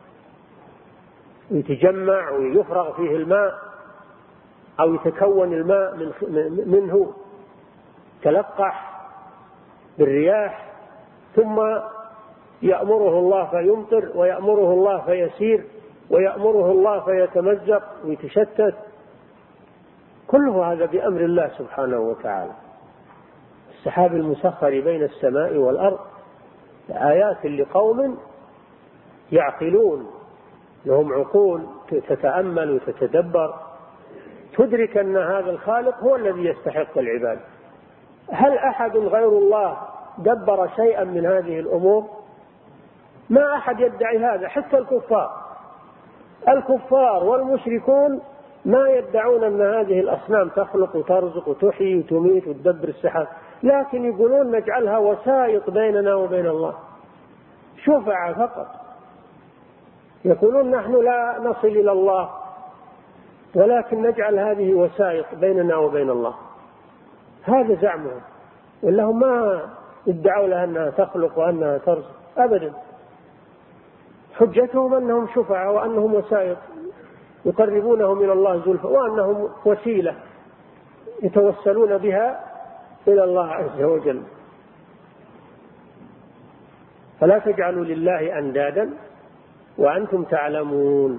ويتجمع ويفرغ فيه الماء أو يتكون الماء منه، تلقح بالرياح، ثم يأمره الله فيمطر، ويأمره الله فيسير، ويأمره الله فيتمزق ويتشتت. كله هذا بأمر الله سبحانه وتعالى. السحاب المسخر بين السماء والأرض آيات لقوم يعقلون، لهم عقول تتأمل وتتدبر، تدرك أن هذا الخالق هو الذي يستحق العبادة. هل أحد غير الله دبر شيئا من هذه الأمور؟ ما أحد يدعي هذا، حتى الكفار والمشركون ما يدعون أن هذه الأصنام تخلق وترزق وتحيي وتميت وتدبر السحاب، لكن يقولون نجعلها وسائط بيننا وبين الله، شفعاء فقط. يقولون نحن لا نصل إلى الله، ولكن نجعل هذه وسائط بيننا وبين الله. هذا زعمهم، ولا هم ما ادعوا لها أنها تخلق وأنها ترزق أبدا. حجتهم أنهم شفعاء وأنهم وسائط يقربونهم إلى الله زلفى، وأنهم وسيلة يتوسلون بها إلى الله عز وجل. فلا تجعلوا لله أندادا وأنتم تعلمون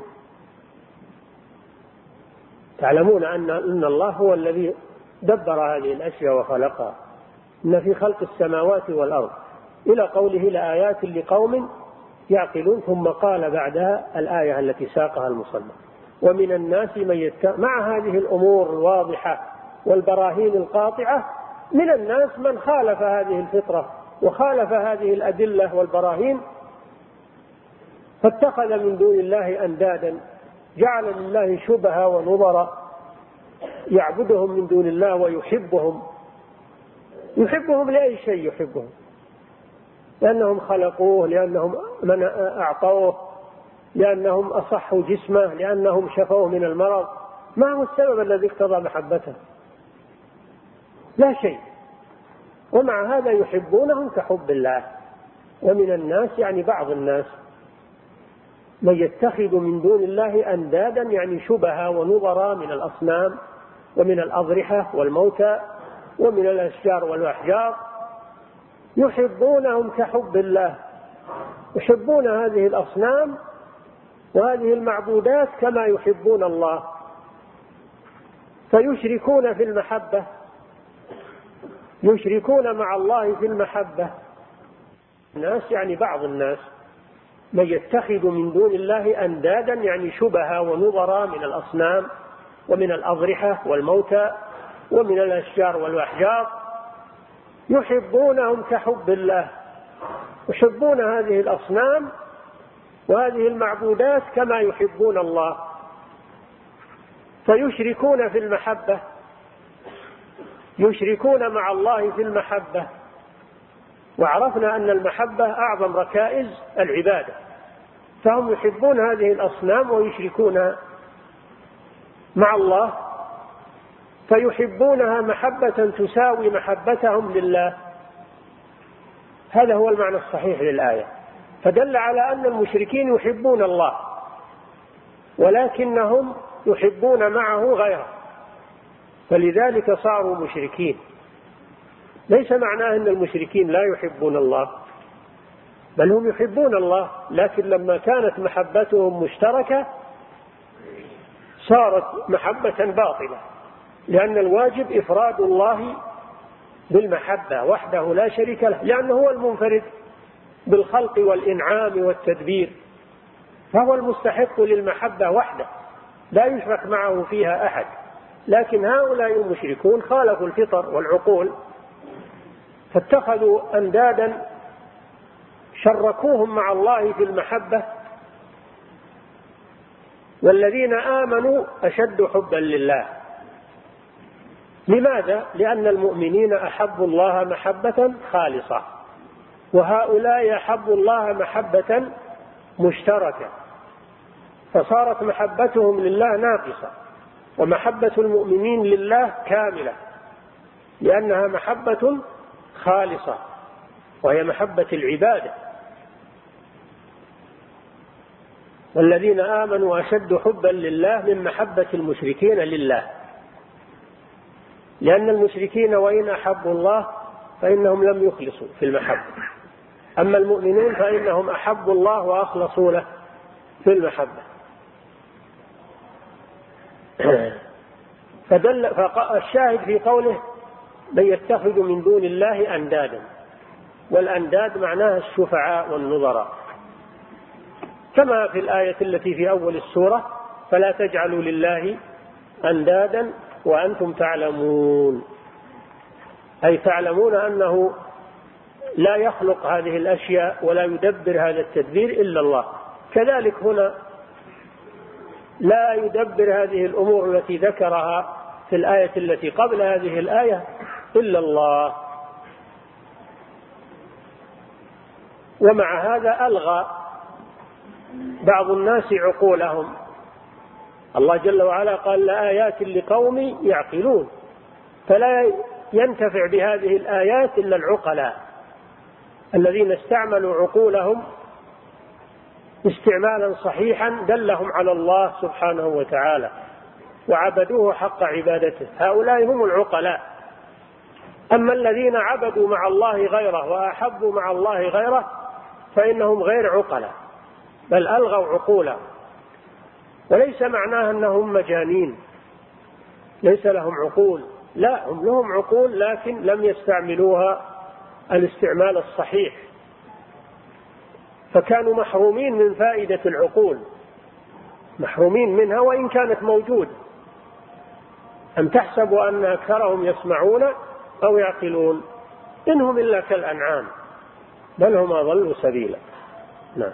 أن الله هو الذي دبر هذه الأشياء وخلقها. إن في خلق السماوات والأرض إلى قوله لآيات لقوم يعقلون، ثم قال بعدها الآية التي ساقها المصنف: ومن الناس من مع هذه الأمور الواضحة والبراهين القاطعة، من الناس من خالف هذه الفطرة وخالف هذه الأدلة والبراهين، فاتخذ من دون الله أندادا، جعل لله شبهة ونظرا، يعبدهم من دون الله ويحبهم. لأي شيء يحبهم؟ لأنهم خلقوه، لأنهم من أعطوه، لأنهم أصحوا جسمه، لأنهم شفوه من المرض. ما هو السبب الذي اقتضى محبته؟ لا شيء. ومع هذا يحبونهم كحب الله. ومن الناس يعني بعض الناس من يتخذ من دون الله أندادا يعني شبهة ونظرا من الأصنام ومن الأضرحة والموتى ومن الأشجار والأحجار، يحبونهم كحب الله، يحبون هذه الأصنام وهذه المعبودات كما يحبون الله، فيشركون في المحبة، يشركون مع الله في المحبة. الناس يعني بعض الناس من يتخذ من دون الله أندادا يعني شبهة ونظرا من الأصنام ومن الأضرحة والموتى ومن الأشجار والأحجار، يحبونهم كحب الله، يحبون هذه الأصنام وهذه المعبودات كما يحبون الله، فيشركون في المحبة، يشركون مع الله في المحبة. وعرفنا أن المحبة أعظم ركائز العبادة، فهم يحبون هذه الأصنام ويشركونها مع الله، فيحبونها محبة تساوي محبتهم لله. هذا هو المعنى الصحيح للآية. فدل على أن المشركين يحبون الله، ولكنهم يحبون معه غيره، فلذلك صاروا مشركين. ليس معناه أن المشركين لا يحبون الله، بل هم يحبون الله، لكن لما كانت محبتهم مشتركة صارت محبة باطلة، لأن الواجب إفراد الله بالمحبة وحده لا شريك له، لأنه هو المنفرد بالخلق والإنعام والتدبير، فهو المستحق للمحبة وحده لا يشرك معه فيها أحد. لكن هؤلاء المشركون خالفوا الفطر والعقول، فاتخذوا أندادا شركوهم مع الله في المحبة، والذين آمنوا أشد حبا لله. لماذا؟ لأن المؤمنين أحبوا الله محبة خالصة، وهؤلاء أحبوا الله محبة مشتركة، فصارت محبتهم لله ناقصة، ومحبة المؤمنين لله كاملة، لأنها محبة خالصة وهي محبة العبادة. والذين آمنوا أشد حبا لله من محبة المشركين لله، لأن المشركين وإن أحبوا الله فإنهم لم يخلصوا في المحبة، أما المؤمنون فإنهم أحبوا الله وأخلصوا له في المحبة. فالشاهد في قوله من يتخذ من دون الله أندادا، والأنداد معناها الشفعاء والنظراء، كما في الآية التي في أول السورة فلا تجعلوا لله أندادا وأنتم تعلمون، أي تعلمون أنه لا يخلق هذه الأشياء ولا يدبر هذا التدبير إلا الله. كذلك هنا لا يدبر هذه الأمور التي ذكرها في الآية التي قبل هذه الآية إلا الله. ومع هذا ألغى بعض الناس عقولهم. الله جل وعلا قال لآيات لقوم يعقلون، فلا ينتفع بهذه الآيات إلا العقلاء الذين استعملوا عقولهم استعمالا صحيحا دلهم على الله سبحانه وتعالى وعبدوه حق عبادته، هؤلاء هم العقلاء. أما الذين عبدوا مع الله غيره وأحبوا مع الله غيره فإنهم غير عقلاء، بل ألغوا عقولهم. وليس معناه أنهم مجانين ليس لهم عقول، لا، هم لهم عقول لكن لم يستعملوها الاستعمال الصحيح، فكانوا محرومين من فائدة العقول، محرومين منها وإن كانت موجودة. أم تحسبوا أن أكثرهم يسمعون أو يعقلون، إنهم إلا كالأنعام بل هم أضلوا سبيلا. نعم.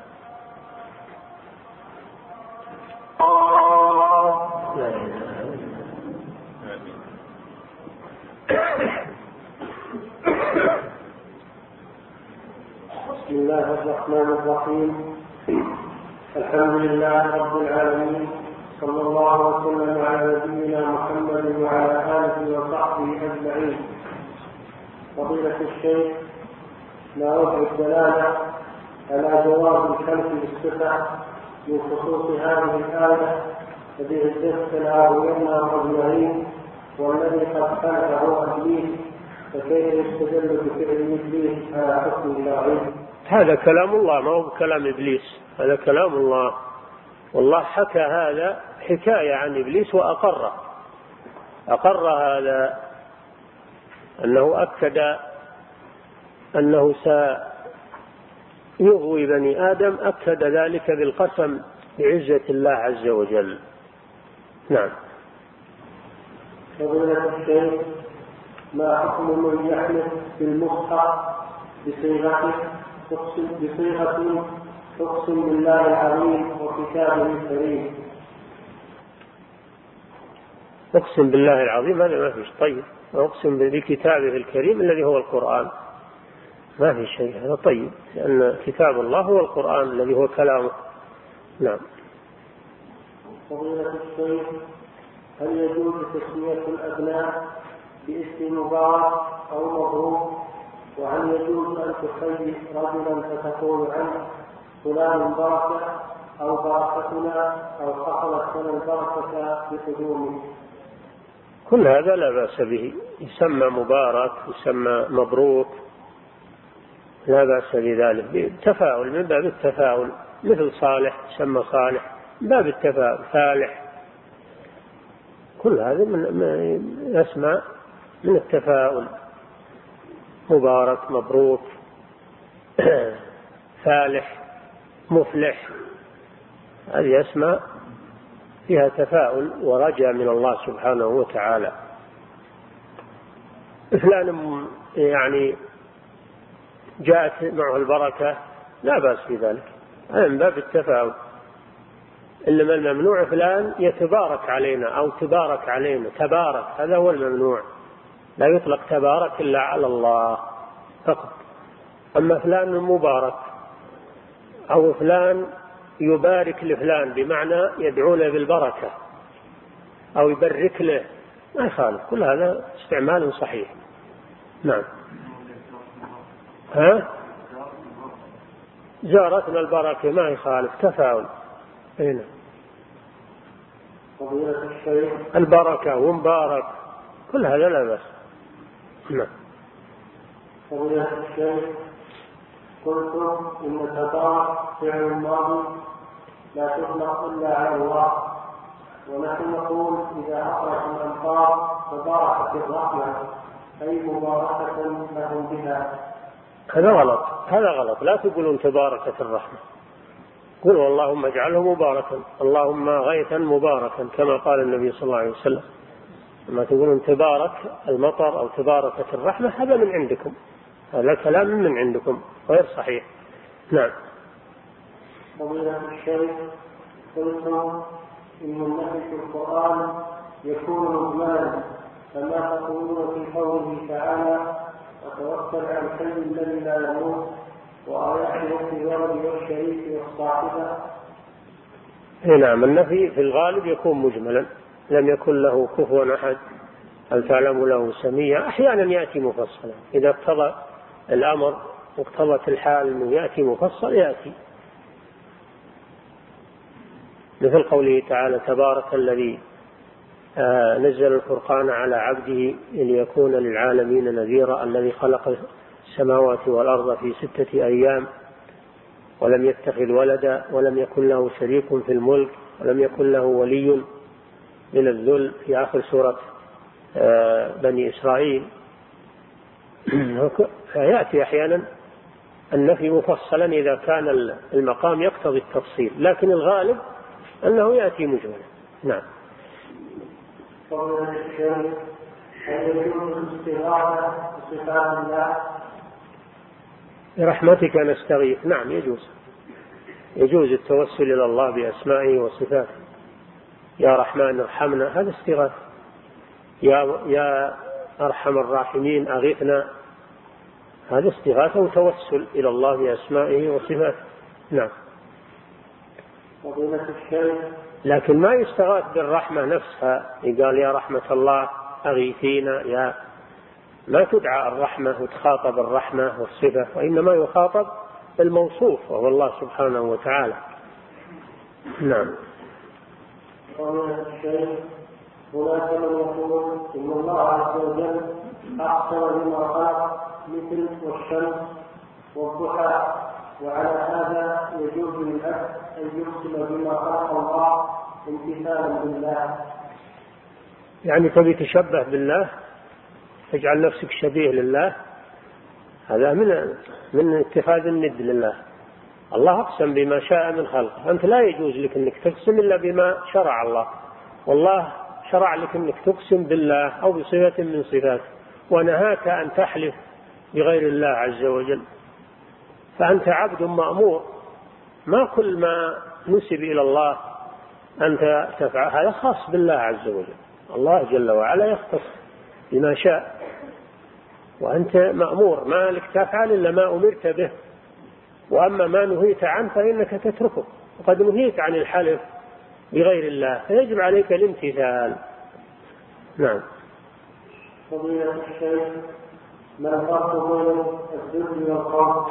بسم الله الرحمن الرحيم. الحمد لله رب العالمين، صلى الله وسلم على نبينا محمد وعلى آله وصحبه أجمعين. فضيلة الشيخ، ما وجه الدلالة على جواز الحلف بالصفة من خصوص هذه الآية التي استثنى ويمنع أجمعين، والذي قد خلقه إبليس، فكيف يستدل بفعل إبليس على حكم شرعي؟ هذا كلام الله ما هو كلام إبليس، هذا كلام الله، والله حكى هذا حكاية عن إبليس أقر هذا، أنه أكد أنه سيغوي بني آدم، أكد ذلك بالقسم بعزة الله عز وجل. نعم. فضيلة الشيخ، ما حكم من يحلف بالمصحف بصيغة أقسم بالله العظيم وكتابه الكريم؟ أقسم بالله العظيم هذا ما فيش. طيب، أقسم بكتابه الكريم الذي هو القرآن ما في شيء، هذا طيب، لأن كتاب الله هو القرآن الذي هو كلامه نعم. فضيلة الشيخ، هل يجوز تسمية الأبناء باسم مبارك أو مبروك؟ وهل يجوز أن تخير رجلا فتقول عنه فلان بركة أو بركتنا أو حصلت لنا البركة بقدومه؟ كل هذا لا بأس به، يسمى مبارك يسمى مبروك، لا بأس بذلك، بالتفاؤل، من باب التفاؤل، مثل صالح يسمى صالح من باب التفاؤل، فالح، كل هذا من أسماء من التفاؤل، مبارك، مبروك، فالح، مفلح، هذه أسماء فيها تفاؤل ورجاء من الله سبحانه وتعالى. فلان يعني جاءت معه البركة، لا بأس في ذلك، هذا من باب التفاؤل. إنما الممنوع فلان يتبارك علينا أو تبارك علينا، تبارك هذا هو الممنوع، لا يطلق تبارك إلا على الله فقط. أما فلان مبارك أو فلان يبارك لفلان بمعنى يدعو له بالبركة أو يبرك له، ما يخالف، كل هذا استعمال صحيح. نعم. زارتنا البركة ما يخالف، تفاؤل. هنا البركة ومبارك، كل هذا لا بأس. نعم. فضيلة الشيخ، قلتم إن تبارك فعل ماضي لا تطلق إلا على الله، ونحن نقول إذا أخرج الأمطار تباركت الرحمة، أي مباركة لهم بها. هذا غلط، هذا غلط، لا تقولون تباركت الرحمة، قولوا اللهم اجعله مباركا، اللهم غيثا مباركا، كما قال النبي صلى الله عليه وسلم. لما تقولون تبارك المطر أو تباركت الرحمة، هذا من عندكم، هذا كلام من عندكم غير صحيح. نعم. فضيلة الشيخ، قلتم إن النهي في القرآن يكون مجملا، فما تقولون في قوله تعالى وتوكل على الحي الذي لا يموت، وآياته في الولد والشريك والصاحبة؟ نعم. النفي في الغالب يكون مجملا، لم يكن له كفوا أحد، هل تعلم له سميا. أحيانا يأتي مفصلا إذا اقتضى الأمر واقتضت الحال أنه يأتي مفصل، يأتي، مثل قوله تعالى تبارك الذي نزل الفرقان على عبده ليكون للعالمين نذيرا، الذي خلق السماوات والأرض في 6 أيام ولم يتخذ ولدا ولم يكن له شريك في الملك ولم يكن له ولي من الذل، في آخر سورة بني إسرائيل. فيأتي أحيانا النفي مفصلا إذا كان المقام يقتضي التفصيل، لكن الغالب أنه يأتي مجملا. نعم. برحمتك نستغيث، نعم يجوز التوسل إلى الله بأسمائه وصفاته، يا رحمن ارحمنا، هذا استغاثة، يا أرحم الراحمين أغثنا، هذا استغاثة وتوسل إلى الله بأسمائه وصفاته. نعم. لكن ما يستغاث بالرحمة نفسها، يقال يا رحمة الله أغيثينا، ما تدعى الرحمة وتخاطب الرحمة والصفة، وإنما يخاطب الموصوف وهو الله سبحانه وتعالى. نعم. هناك من يقول إن الله عز وجل أحسن بما خلق مثل والشمس والضحى، وعلى هذا يجوز للعبد أن يقسم بما خلق الله امتثالا بالله. يعني تبي تشبه بالله، تجعل نفسك شبيه لله، هذا من اتخاذ الند لله. الله أقسم بما شاء من خلقه، أنت لا يجوز لك أنك تقسم إلا بما شرع الله، والله شرع لك أنك تقسم بالله أو بصفة من صفاته، ونهاك أن تحلف بغير الله عز وجل، فأنت عبد مأمور، ما كل ما نسب إلى الله أنت تفعل، هذا خاص بالله عز وجل، الله جل وعلا يختص بما شاء، وأنت مأمور ما لك تفعل إلا ما أمرت به، وأما ما نهيت عنه فإنك تتركه، وقد نهيت عن الحلف بغير الله، فيجب عليك الامتثال. نعم. فضيلة الشيخ، ما الفرق بين الذل والخوف؟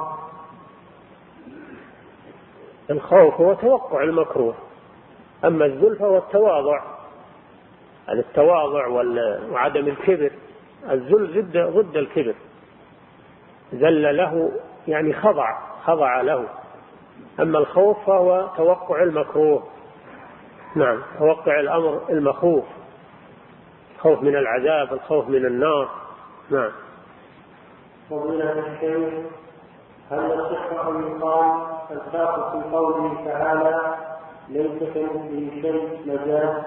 الخوف هو توقع المكروه، أما الذل فهو التواضع، التواضع وعدم الكبر. الذل ضد الكبر، ذل له يعني خضع له. أما الخوف فهو توقع المكروه. نعم، توقع الأمر المخوف، الخوف من العذاب، الخوف من النار. نعم. فضيلة الشيخ، هل يصح أن يقال الكاف في قوله تعالى ليس كمثله شيء مجاز؟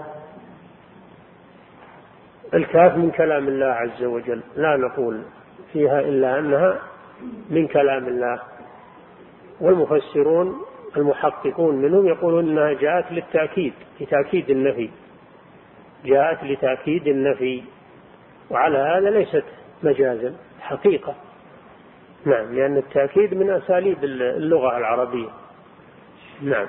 الكاف من كلام الله عز وجل، لا نقول فيها إلا أنها من كلام الله، والمفسرون المحققون منهم يقولون أنها جاءت للتأكيد، لتأكيد النفي، جاءت لتأكيد النفي، وعلى هذا ليست مجازا حقيقة. نعم، لأن التأكيد من أساليب اللغة العربية. نعم.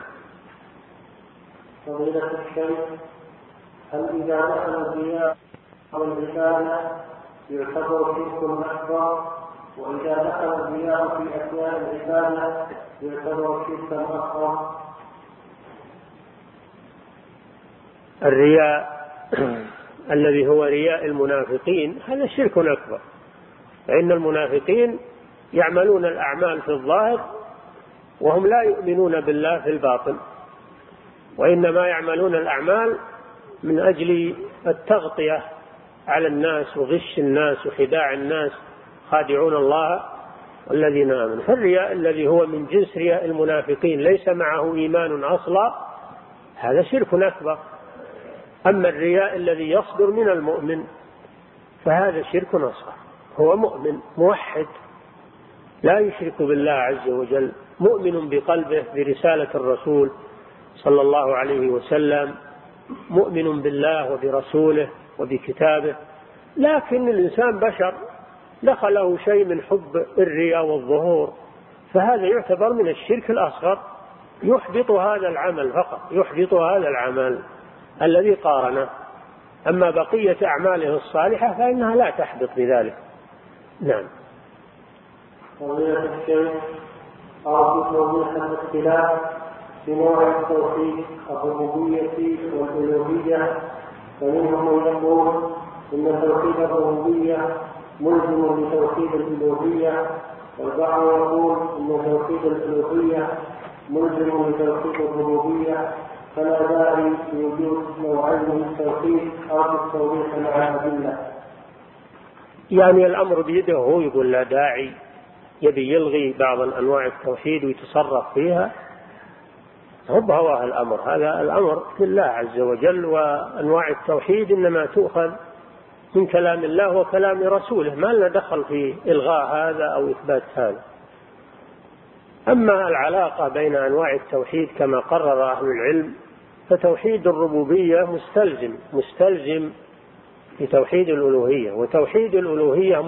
فضيلة الشيخ، هل إذا دخل الرياء أو العبادة يعتبر شرك أكبر، وإذا دخل الرياء في أثناء العبادة يعتبر شركا أصغر؟ الرياء الذي هو رياء المنافقين هذا شرك أكبر، فإن المنافقين يعملون الأعمال في الظاهر وهم لا يؤمنون بالله في الباطن، وإنما يعملون الأعمال من أجل التغطية على الناس وغش الناس وخداع الناس، خادعون الله والذين آمنوا. فالرياء الذي هو من جنس رياء المنافقين ليس معه إيمان أصلا، هذا شرك أكبر. أما الرياء الذي يصدر من المؤمن فهذا شرك أصغر، هو مؤمن موحد لا يشرك بالله عز وجل، مؤمن بقلبه برسالة الرسول صلى الله عليه وسلم، مؤمن بالله وبرسوله وبكتابه، لكن الإنسان بشر دخله شيء من حب الرياء والظهور، فهذا يعتبر من الشرك الأصغر، يحبط هذا العمل فقط، يحبط هذا العمل الذي قارنه. أما بقية أعماله الصالحة فإنها لا تحبط بذلك. نعم. فضيلة الشيخ، أرجو توضيح الاختلاف في نوع التوحيد الربوبية والألوهية، فمنهم من يقول إن توحيد الربوبية ملزم لتوحيد الألوهية، والبعض يقول إن توحيد الألوهية ملزم لتوحيد الربوبية، فلا داعي لوجود نوعين من التوحيد أو التوضيح مع الأدلة. يعني الأمر بيده، هو يقول لا داعي، يبي يلغي بعض أنواع التوحيد ويتصرف فيها، هو بهواه الأمر. هذا الأمر لله عز وجل، وأنواع التوحيد إنما تؤخذ من كلام الله وكلام رسوله، ما لنا دخل في إلغاء هذا أو إثبات هذا. أما العلاقة بين أنواع التوحيد كما قرر أهل العلم، فتوحيد الربوبية مستلزم لتوحيد الألوهية، وتوحيد الألوهية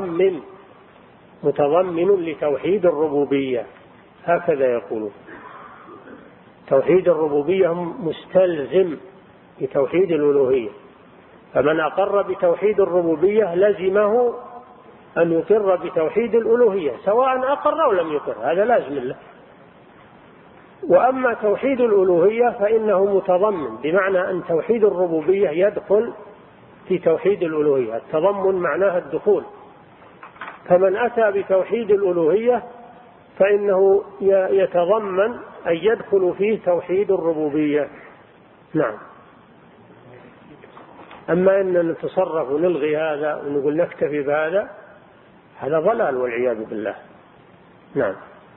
متضمن لتوحيد الربوبية، هكذا يقولون. توحيد الربوبية مستلزم لتوحيد الألوهية، فمن أقر بتوحيد الربوبية لزمه أن يقر بتوحيد الألوهية، سواء أقر أو لم يقر، هذا لازم له. وأما توحيد الألوهية فإنه متضمن، بمعنى أن توحيد الربوبية يدخل في توحيد الألوهية، التضمن معناها الدخول. فمن أتى بتوحيد الألوهية فإنه يتضمن أن يدخل فيه توحيد الربوبية. نعم. أما أن نتصرف ونلغي هذا ونقول نكتفي بهذا، هذا ضلال والعياذ بالله. نعم.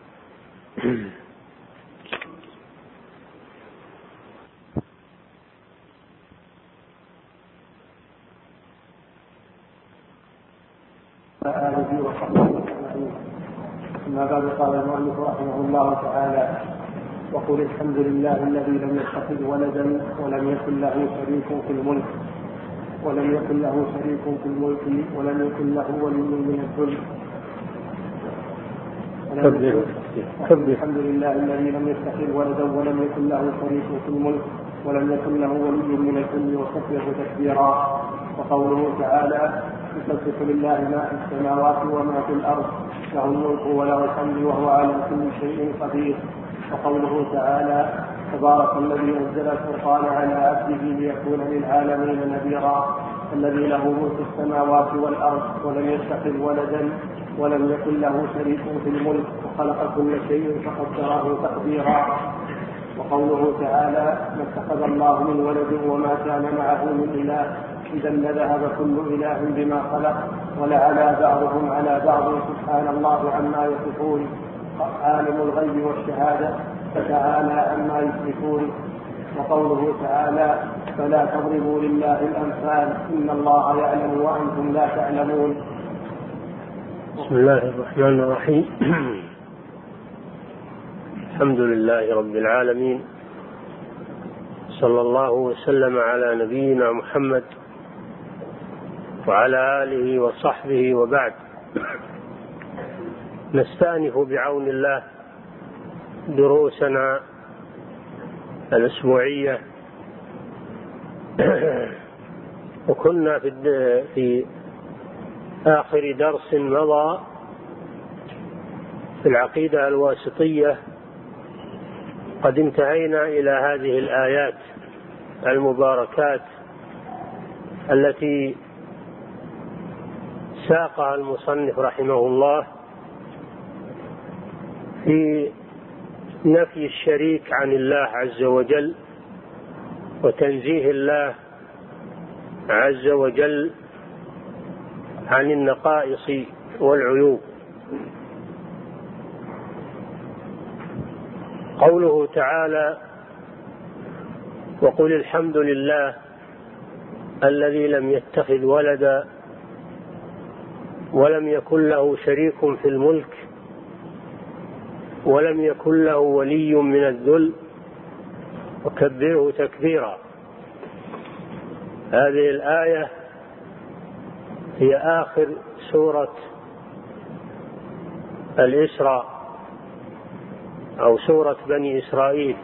أما بعد، قال المؤلف رحمه الله تعالى: وقل الحمد لله الذي لم يتخذ ولدا ولم يكن له شريك في الملك ولم يكن له ولي من الذل الحمد لله الذي لم يتخذ ولدا ولم يكن له شريك في الملك ولم يكن له ولي من الذل وكبره تكبيرا. وقوله تعالى يسبح لله ما في السماوات وما في الأرض له الملك وله الحمد وهو على كل شيء قدير. وقوله تعالى تبارك الذي أنزل الفرقان على عبده ليكون للعالمين نذيرا الذي له ملك السماوات والأرض ولم يتخذ ولدا ولم يكن له شريك في الملك وخلق كل شيء فقدره تقديرا. وقوله تعالى ما اتخذ الله من ولد وما كان معه من إله إذا لذهب كل إله بما خلق ولعلى بعضهم على بعض سبحان الله عما يصفون عالم الغيب والشهادة فتعالى عما يشركون. وقوله تعالى فلا تضربوا لله الأمثال إن الله يعلم وأنتم لا تعلمون. بسم الله الرحمن الرحيم. الحمد لله رب العالمين، صلى الله وسلم على نبينا محمد وعلى آله وصحبه وبعد. نستأنف بعون الله دروسنا الأسبوعية، وكنا في آخر درس مضى في العقيدة الواسطية قد انتهينا إلى هذه الآيات المباركات التي ساقها المصنف رحمه الله في نفي الشريك عن الله عز وجل وتنزيه الله عز وجل عن النقائص والعيوب. قوله تعالى وقل الحمد لله الذي لم يتخذ ولدا ولم يكن له شريك في الملك ولم يكن له ولي من الذل وكبره تكبيرا. هذه الآية هي آخر سورة الإسراء أو سورة بني إسرائيل،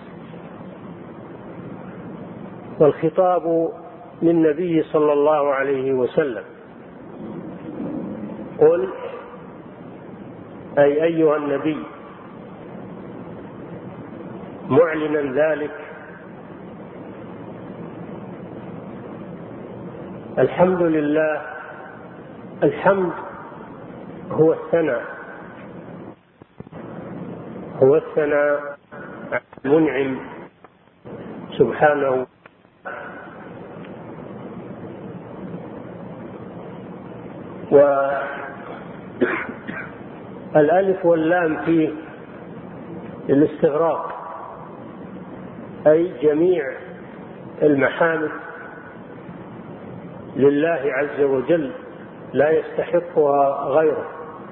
والخطاب للنبي صلى الله عليه وسلم. قل أي أيها النبي معلنا ذلك الحمد لله. الحمد هو الثناء، هو الثناء المنعم سبحانه. والألف واللام فيه الاستغراق، أي جميع المحامد لله عز وجل لا يستحقها غيره.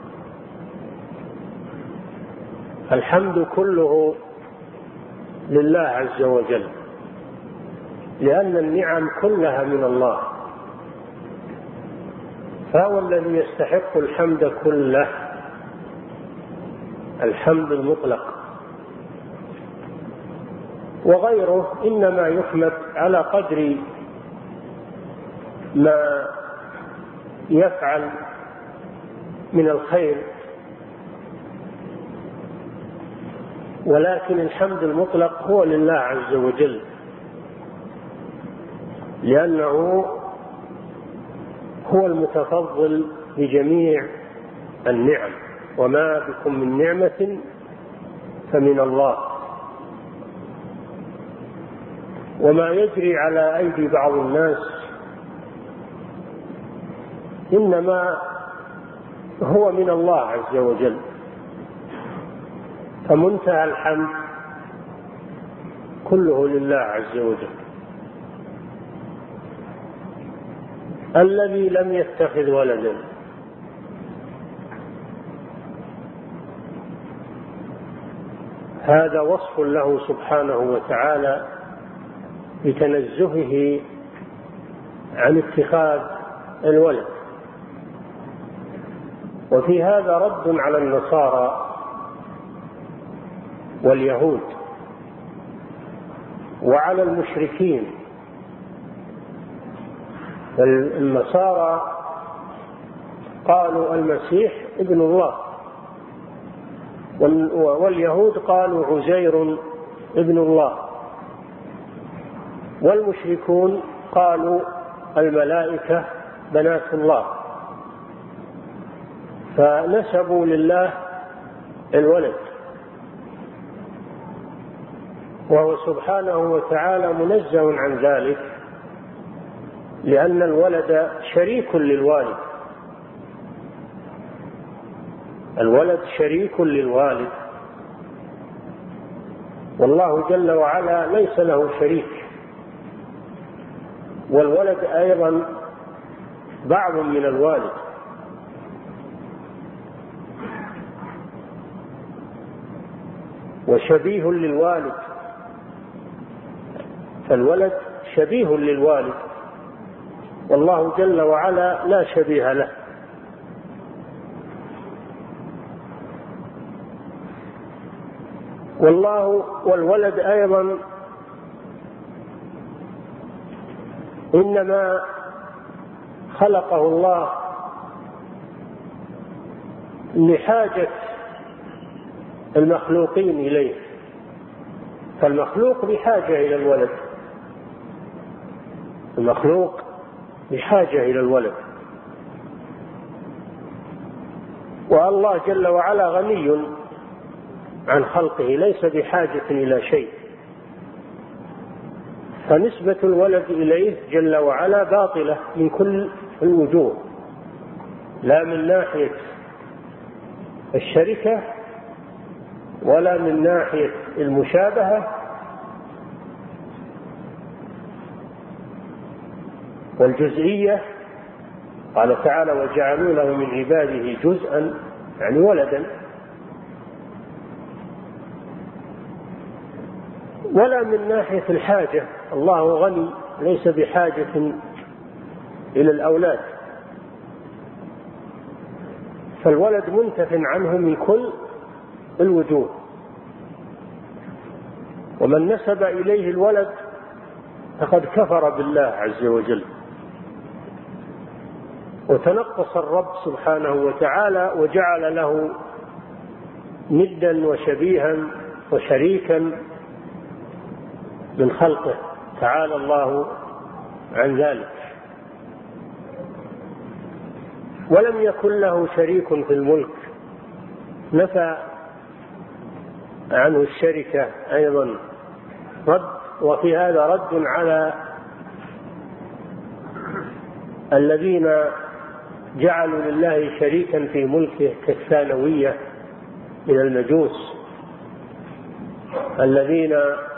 الحمد كله لله عز وجل، لأن النعم كلها من الله، فهو الذي يستحق الحمد كله، الحمد المطلق. وغيره إنما يحمد على قدر ما يفعل من الخير، ولكن الحمد المطلق هو لله عز وجل، لأنه هو المتفضل بجميع النعم، وما بكم من نعمة فمن الله. وما يجري على أيدي بعض الناس إنما هو من الله عز وجل، فمنتهى الحمد كله لله عز وجل. الذي لم يتخذ ولدا، هذا وصف له سبحانه وتعالى بتنزهه عن اتخاذ الولد. وفي هذا رد على النصارى واليهود. وعلى المشركين النصارى قالوا المسيح ابن الله، واليهود قالوا عزير ابن الله، والمشركون قالوا الملائكة بنات الله، فنسبوا لله الولد، وهو سبحانه وتعالى منزه عن ذلك، لأن الولد شريك للوالد، الولد شريك للوالد، والله جل وعلا ليس له شريك، والولد أيضا بعض من الوالد. وشبيه للوالد، فالولد شبيه للوالد، والله جل وعلا لا شبيه له. والولد أيضا إنما خلقه الله لحاجة المخلوقين إليه، فالمخلوق بحاجة إلى الولد، المخلوق بحاجة إلى الولد، والله جل وعلا غني عن خلقه ليس بحاجة إلى شيء، فنسبة الولد إليه جل وعلا باطلة من كل الوجوه، لا من ناحية الشركة ولا من ناحية المشابهة والجزئية. قال تعالى وجعلوا له من عباده جزءا، يعني ولدا، ولا من ناحية الحاجة، الله غني ليس بحاجة إلى الأولاد، فالولد منتف عنه من كل الوجوه. ومن نسب إليه الولد فقد كفر بالله عز وجل، وتنقص الرب سبحانه وتعالى وجعل له ندا وشبيها وشريكا من خلقه، تعالى الله عن ذلك. ولم يكن له شريك في الملك، نفى عنه الشركة أيضا رد، وفي هذا رد على الذين جعلوا لله شريكا في ملكه كالثانوية من المجوس، الذين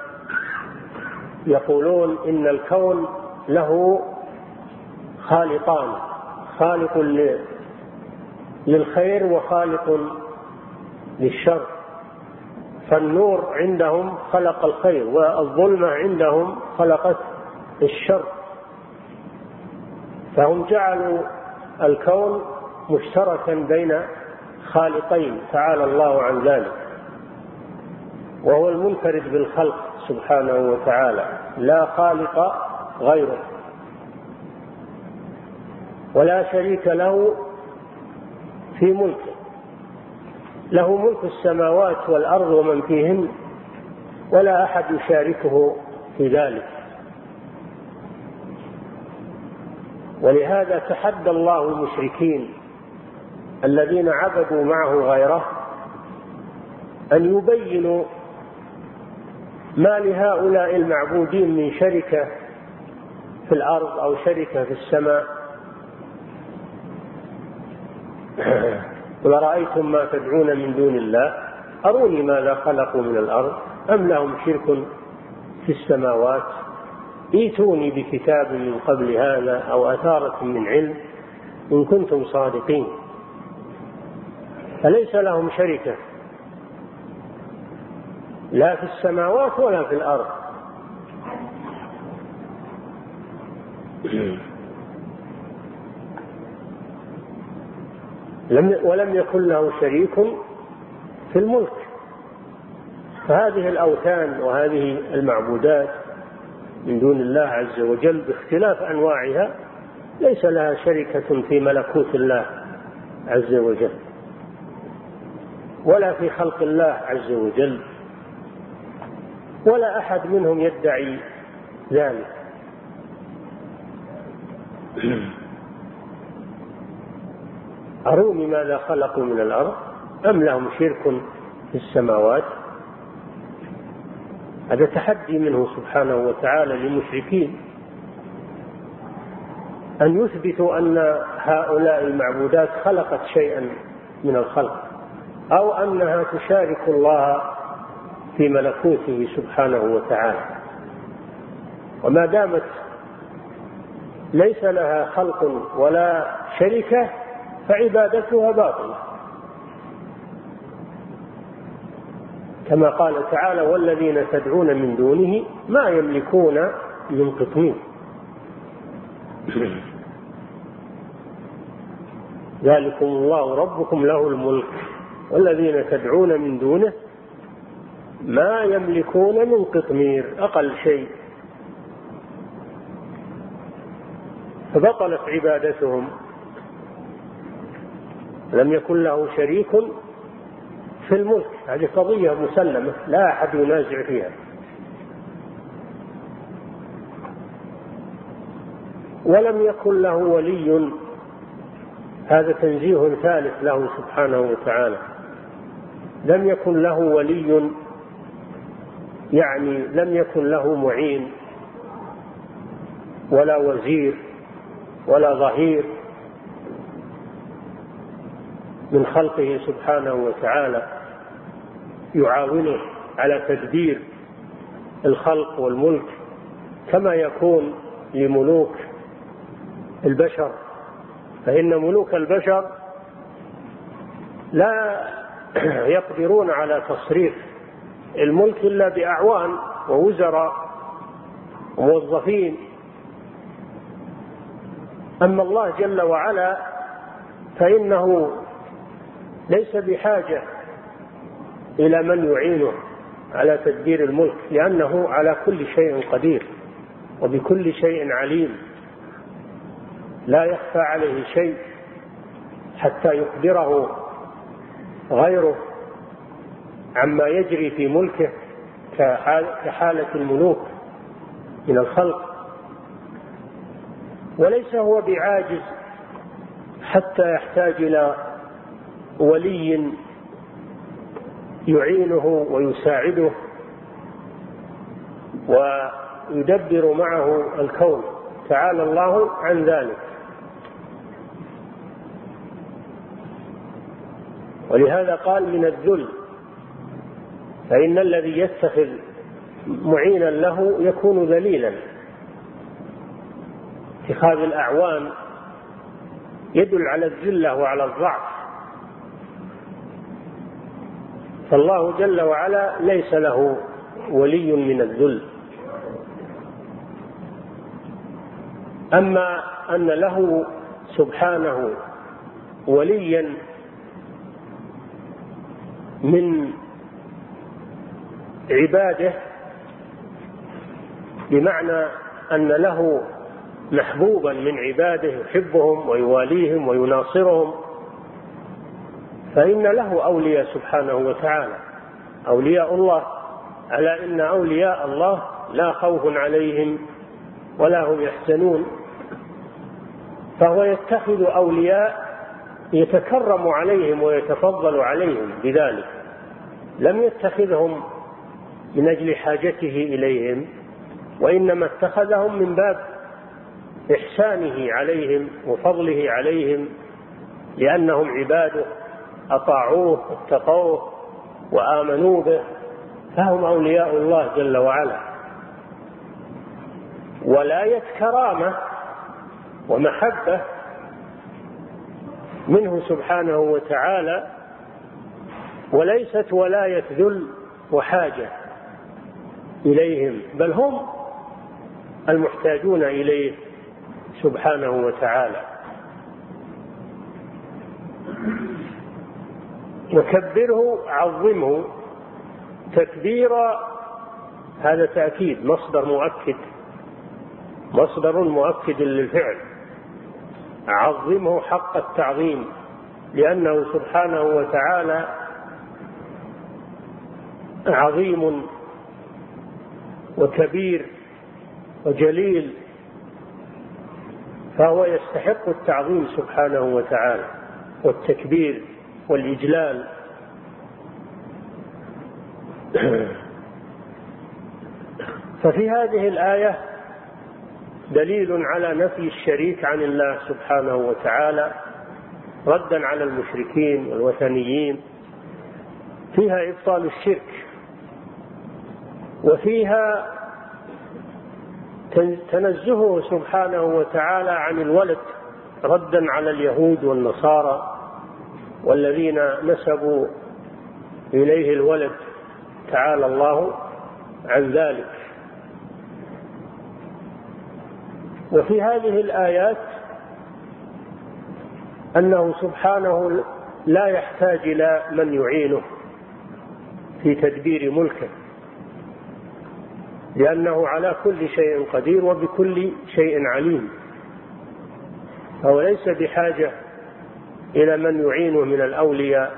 يقولون إن الكون له خالقان، خالق للخير وخالق للشر، فالنور عندهم خلق الخير والظلمة عندهم خلقت الشر، فهم جعلوا الكون مشتركا بين خالقين، تعالى الله عن ذلك، وهو المنفرد بالخلق سبحانه وتعالى، لا خالق غيره ولا شريك له في ملكه، له ملك السماوات والأرض ومن فيهن، ولا أحد يشاركه في ذلك. ولهذا تحدى الله المشركين الذين عبدوا معه غيره أن يبينوا ما لهؤلاء المعبودين من شركة في الأرض أو شركة في السماء. قل رأيتم ما تدعون من دون الله أروني ماذا خلقوا من الأرض أم لهم شرك في السماوات ائتوني بكتاب من قبل هذا أو أثارة من علم إن كنتم صادقين. فليس لهم شركة لا في السماوات ولا في الأرض. ولم يكن له شريك في الملك، فهذه الأوثان وهذه المعبودات من دون الله عز وجل باختلاف أنواعها ليس لها شركة في ملكوت الله عز وجل ولا في خلق الله عز وجل، ولا أحد منهم يدعي ذلك. أروني ماذا خلقوا من الأرض أم لهم شرك في السماوات. هذا تحدي منه سبحانه وتعالى للمشركين أن يثبتوا أن هؤلاء المعبودات خلقت شيئا من الخلق أو أنها تشارك الله في ملكوته سبحانه وتعالى. وما دامت ليس لها خلق ولا شركة فعبادتها باطلة، كما قال تعالى: والذين تدعون من دونه ما يملكون من قطمير. ذلكم الله ربكم له الملك والذين تدعون من دونه ما يملكون من قطمير، أقل شيء. فبطلت عبادتهم، لم يكن له شريك في الملك. هذه قضية مسلمة لا أحد ينازع فيها. ولم يكن له ولي، هذا تنزيه ثالث له سبحانه وتعالى. لم يكن له ولي يعني لم يكن له معين ولا وزير ولا ظهير من خلقه سبحانه وتعالى يعاونه على تدبير الخلق والملك كما يكون لملوك البشر. فإن ملوك البشر لا يقدرون على تصريف الملك إلا بأعوان ووزراء وموظفين. أما الله جل وعلا فإنه ليس بحاجة إلى من يعينه على تدبير الملك، لأنه على كل شيء قدير وبكل شيء عليم، لا يخفى عليه شيء حتى يخبره غيره عما يجري في ملكه كحالة الملوك من الخلق. وليس هو بعاجز حتى يحتاج إلى ولي يعينه ويساعده ويدبر معه الكون، تعالى الله عن ذلك. ولهذا قال من الذل، فإن الذي يتخذ معينا له يكون ذليلا. اتخاذ الأعوان يدل على الذلة وعلى الضعف، فالله جل وعلا ليس له ولي من الذل. أما أن له سبحانه وليا من عباده، بمعنى أن له محبوبا من عباده يحبهم ويواليهم ويناصرهم، فإن له أولياء سبحانه وتعالى، أولياء الله. ألا إن أولياء الله لا خوف عليهم ولا هم يحزنون. فهو يتخذ أولياء يتكرم عليهم ويتفضل عليهم بذلك، لم يتخذهم من أجل حاجته إليهم، وإنما اتخذهم من باب إحسانه عليهم وفضله عليهم، لأنهم عباده أطاعوه واتقوه وآمنوا به، فهم أولياء الله جل وعلا. ولاية كرامة ومحبة منه سبحانه وتعالى، وليست ولاية ذل وحاجة إليهم، بل هم المحتاجون إليه سبحانه وتعالى. وكبره عظمه تكبيرا هذا تأكيد، مصدر مؤكد للفعل. عظمه حق التعظيم، لأنه سبحانه وتعالى عظيم وكبير وجليل، فهو يستحق التعظيم سبحانه وتعالى والتكبير والإجلال. ففي هذه الآية دليل على نفي الشريك عن الله سبحانه وتعالى ردا على المشركين والوثنيين، فيها إبطال الشرك، وفيها تنزهه سبحانه وتعالى عن الولد ردا على اليهود والنصارى والذين نسبوا إليه الولد، تعالى الله عن ذلك. وفي هذه الآيات أنه سبحانه لا يحتاج إلى من يعينه في تدبير ملكه، لأنه على كل شيء قدير وبكل شيء عليم، فهو ليس بحاجة إلى من يعينه من الأولياء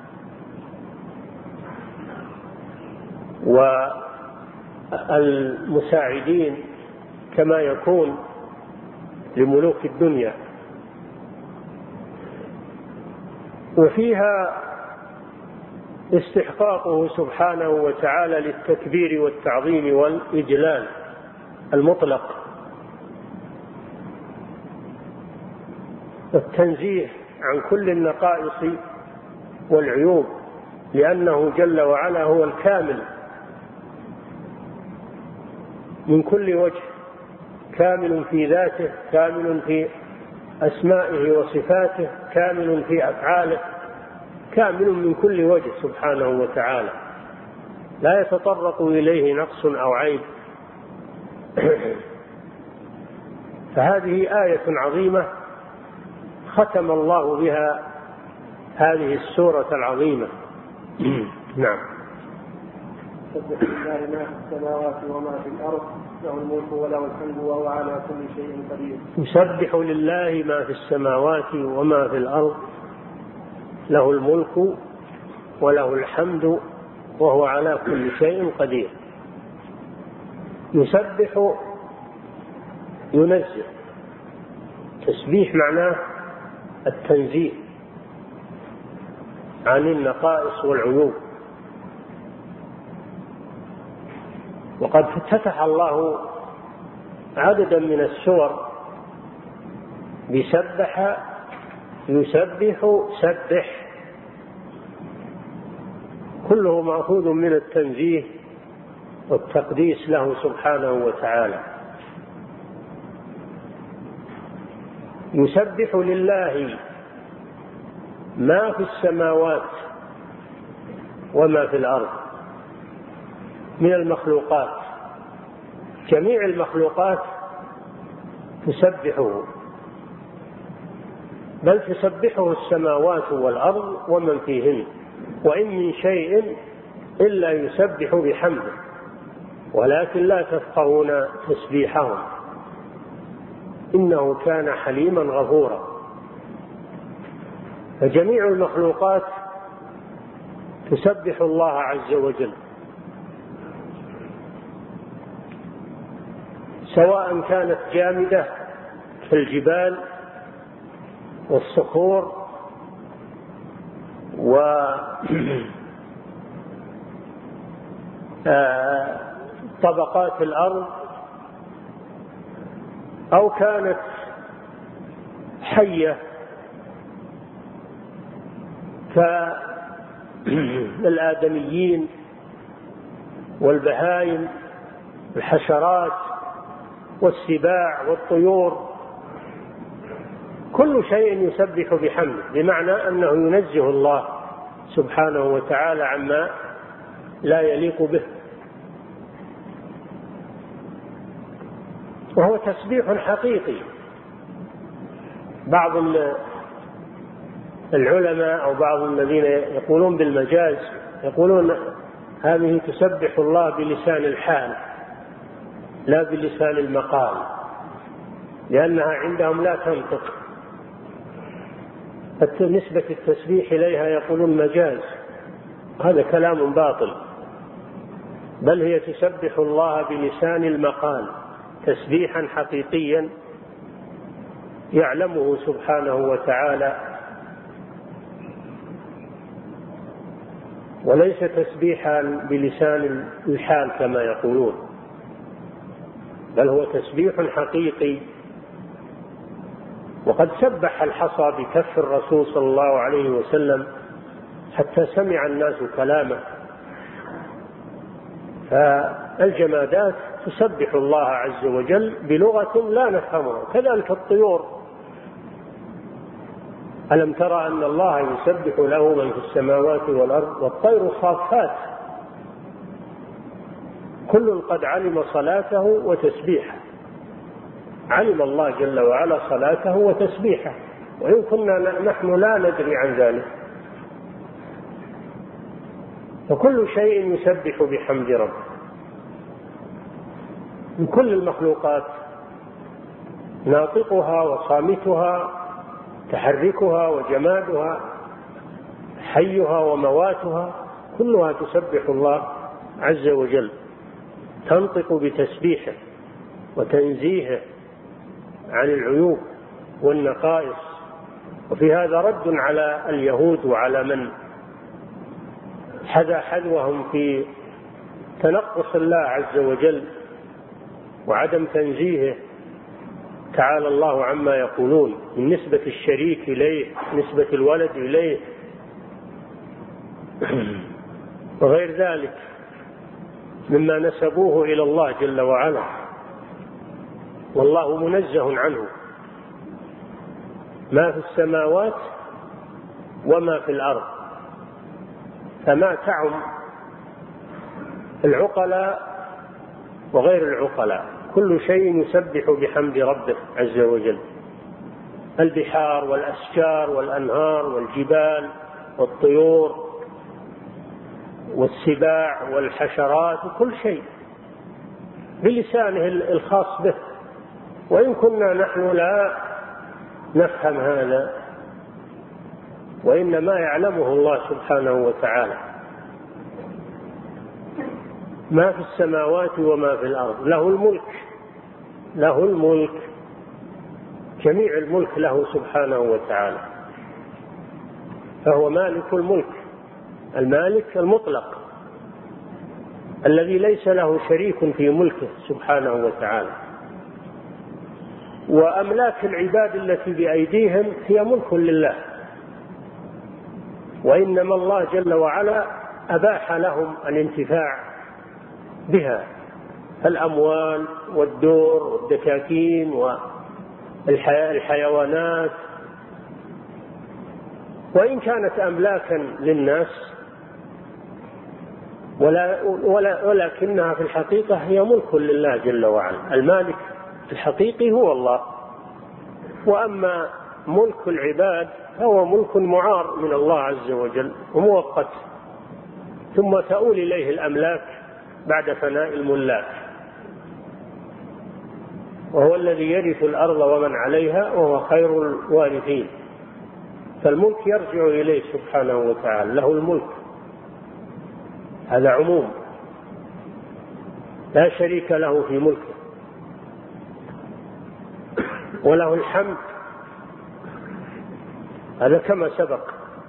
والمساعدين كما يكون لملوك الدنيا. وفيها استحقاقه سبحانه وتعالى للتكبير والتعظيم والإجلال المطلق، والتنزيه عن كل النقائص والعيوب، لأنه جل وعلا هو الكامل من كل وجه، كامل في ذاته، كامل في أسمائه وصفاته، كامل في أفعاله، كامل من كل وجه سبحانه وتعالى، لا يتطرق إليه نقص أو عيب. فهذه آية عظيمة ختم الله بها هذه السورة العظيمة. نعم. يسبح لله ما في السماوات وما في الأرض، له الملك وله الحمد وهو على كل شيء قدير. يسبح لله ما في السماوات وما في الأرض، له الملك وله الحمد وهو على كل شيء قدير. يسبح ينزه، تسبيح معناه التنزيه عن النقائص والعيوب. وقد افتتح الله عددا من السور بسبح، يسبح، سبح، كله مأخوذ من التنزيه والتقديس له سبحانه وتعالى. يسبح لله ما في السماوات وما في الأرض من المخلوقات، جميع المخلوقات تسبحه، بل تسبحه السماوات والأرض ومن فيهن، وإن من شيء إلا يسبح بحمده ولكن لا تفقهون تسبيحهم إنه كان حليما غفورا. فجميع المخلوقات تسبح الله عز وجل، سواء كانت جامدة كالجبال والصخور وطبقات الأرض، أو كانت حية كالآدميين والبهائم الحشرات والسباع والطيور، كل شيء يسبح بحمده، بمعنى أنه ينزه الله سبحانه وتعالى عما لا يليق به، وهو تسبيح حقيقي. بعض العلماء أو بعض الذين يقولون بالمجاز يقولون هذه تسبح الله بلسان الحال لا بلسان المقال، لأنها عندهم لا تنطق. نسبة التسبيح إليها يقولون مجاز، هذا كلام باطل، بل هي تسبح الله بلسان المقال تسبيحا حقيقيا يعلمه سبحانه وتعالى، وليس تسبيحا بلسان الحال كما يقولون، بل هو تسبيح حقيقي. وقد سبح الحصى بكف الرسول صلى الله عليه وسلم حتى سمع الناس كلامه. فالجمادات تسبح الله عز وجل بلغة لا نفهمها، كذلك الطيور. ألم ترى أن الله يسبح له من في السماوات والأرض والطير صافات، كل قد علم صلاته وتسبيحه، علم الله جل وعلا صلاته وتسبيحه، وإن كنا نحن لا ندري عن ذلك. فكل شيء يسبح بحمد ربه من كل المخلوقات، ناطقها وصامتها، تحركها وجمادها، حيها ومواتها، كلها تسبح الله عز وجل، تنطق بتسبيحه وتنزيهه عن العيوب والنقائص. وفي هذا رد على اليهود وعلى من حذا حذوهم في تنقص الله عز وجل وعدم تنزيهه، تعالى الله عما يقولون من نسبة الشريك إليه، نسبة الولد إليه وغير ذلك مما نسبوه إلى الله جل وعلا، والله منزه عنه، ما في السماوات وما في الأرض. فما تعم العقلاء وغير العقلاء، كل شيء يسبح بحمد ربه عز وجل، البحار والأشجار والأنهار والجبال والطيور والسباع والحشرات، وكل شيء بلسانه الخاص به، وإن كنا نحن لا نفهم هذا، وإنما يعلمه الله سبحانه وتعالى. ما في السماوات وما في الأرض، له الملك، له الملك، جميع الملك له سبحانه وتعالى، فهو مالك الملك، المالك المطلق الذي ليس له شريك في ملكه سبحانه وتعالى. وأملاك العباد التي بأيديهم هي ملك لله، وإنما الله جل وعلا أباح لهم الانتفاع بها، الأموال والدور والدكاكين والحيوانات، وإن كانت أملاكا للناس ولكنها في الحقيقة هي ملك لله جل وعلا. المالك الحقيقي هو الله، وأما ملك العباد هو ملك معار من الله عز وجل ومؤقت، ثم تؤول إليه الأملاك بعد فناء الملاك، وهو الذي يرث الأرض ومن عليها وهو خير الوارثين. فالملك يرجع إليه سبحانه وتعالى، له الملك، هذا عموم، لا شريك له في ملكه. وله الحمد، هذا كما سبق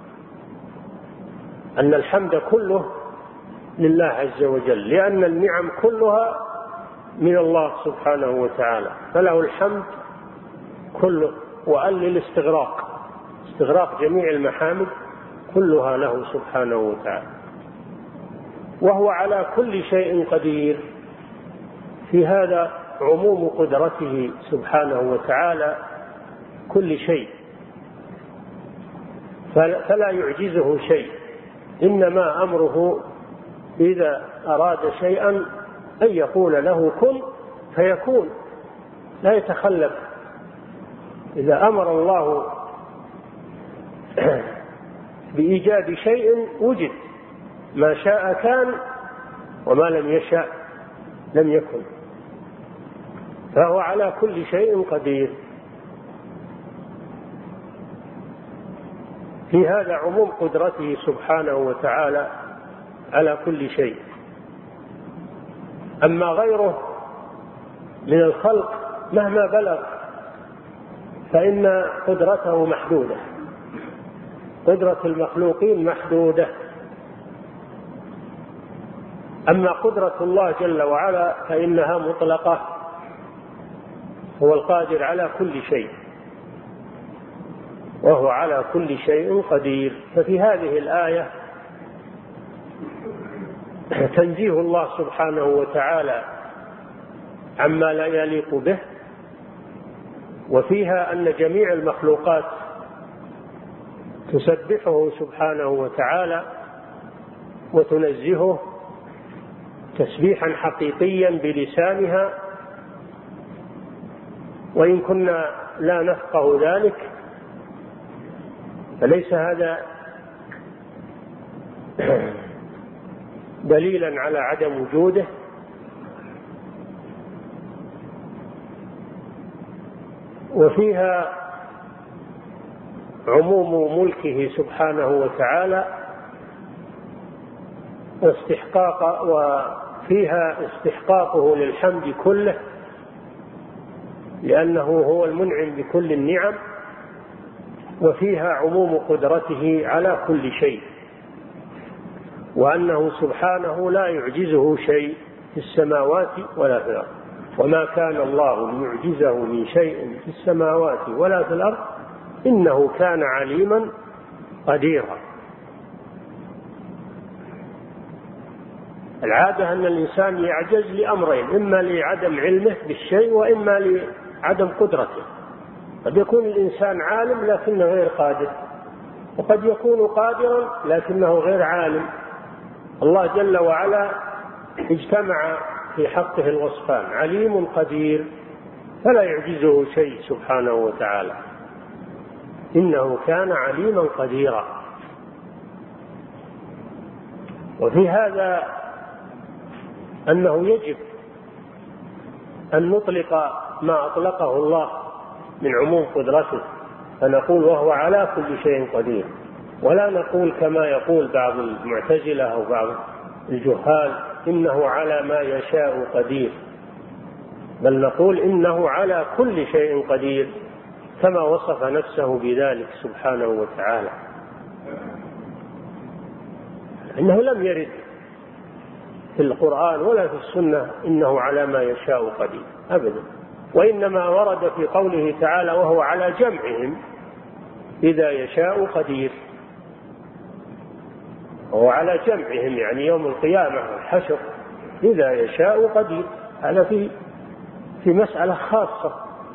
أن الحمد كله لله عز وجل، لأن النعم كلها من الله سبحانه وتعالى، فله الحمد كله. وأن للاستغراق، استغراق جميع المحامد كلها له سبحانه وتعالى، وهو على كل شيء قدير. في هذا عموم قدرته سبحانه وتعالى كل شيء، فلا يعجزه شيء، إنما أمره إذا أراد شيئا أن يقول له كن فيكون، لا يتخلف. إذا أمر الله بإيجاد شيء وجد، ما شاء كان وما لم يشأ لم يكن، فهو على كل شيء قدير. في هذا عموم قدرته سبحانه وتعالى على كل شيء. أما غيره من الخلق مهما بلغ فإن قدرته محدودة، قدرة المخلوقين محدودة. أما قدرة الله جل وعلا فإنها مطلقة، هو القادر على كل شيء وهو على كل شيء قدير. ففي هذه الآية تنزيه الله سبحانه وتعالى عما لا يليق به، وفيها أن جميع المخلوقات تسبحه سبحانه وتعالى وتنزهه تسبيحا حقيقيا بلسانها، وإن كنا لا نفقه ذلك فليس هذا دليلا على عدم وجوده. وفيها عموم ملكه سبحانه وتعالى وفيها استحقاقه للحمد كله، لأنه هو المنعم بكل النعم. وفيها عموم قدرته على كل شيء، وأنه سبحانه لا يعجزه شيء في السماوات ولا في الأرض، وما كان الله ليعجزه من شيء في السماوات ولا في الأرض إنه كان عليما قديرا. العادة أن الإنسان يعجز لأمرين: إما لعدم علمه بالشيء وإما لعدم قدرته. قد يكون الإنسان عالم لكنه غير قادر، وقد يكون قادرا لكنه غير عالم. الله جل وعلا اجتمع في حقه الوصفان: عليم قدير، فلا يعجزه شيء سبحانه وتعالى، إنه كان عليما قديرا. وفي هذا أنه يجب أن نطلق ما أطلقه الله من عموم قدرته، فنقول وهو على كل شيء قدير، ولا نقول كما يقول بعض المعتزلة أو بعض الجهال إنه على ما يشاء قدير، بل نقول إنه على كل شيء قدير كما وصف نفسه بذلك سبحانه وتعالى. إنه لم يرد في القرآن ولا في السنة إنه على ما يشاء قدير أبدا، وإنما ورد في قوله تعالى: وهو على جمعهم إذا يشاء قدير. وهو على جمعهم يعني يوم القيامة والحشر إذا يشاء قدير، هذا في مسألة خاصة.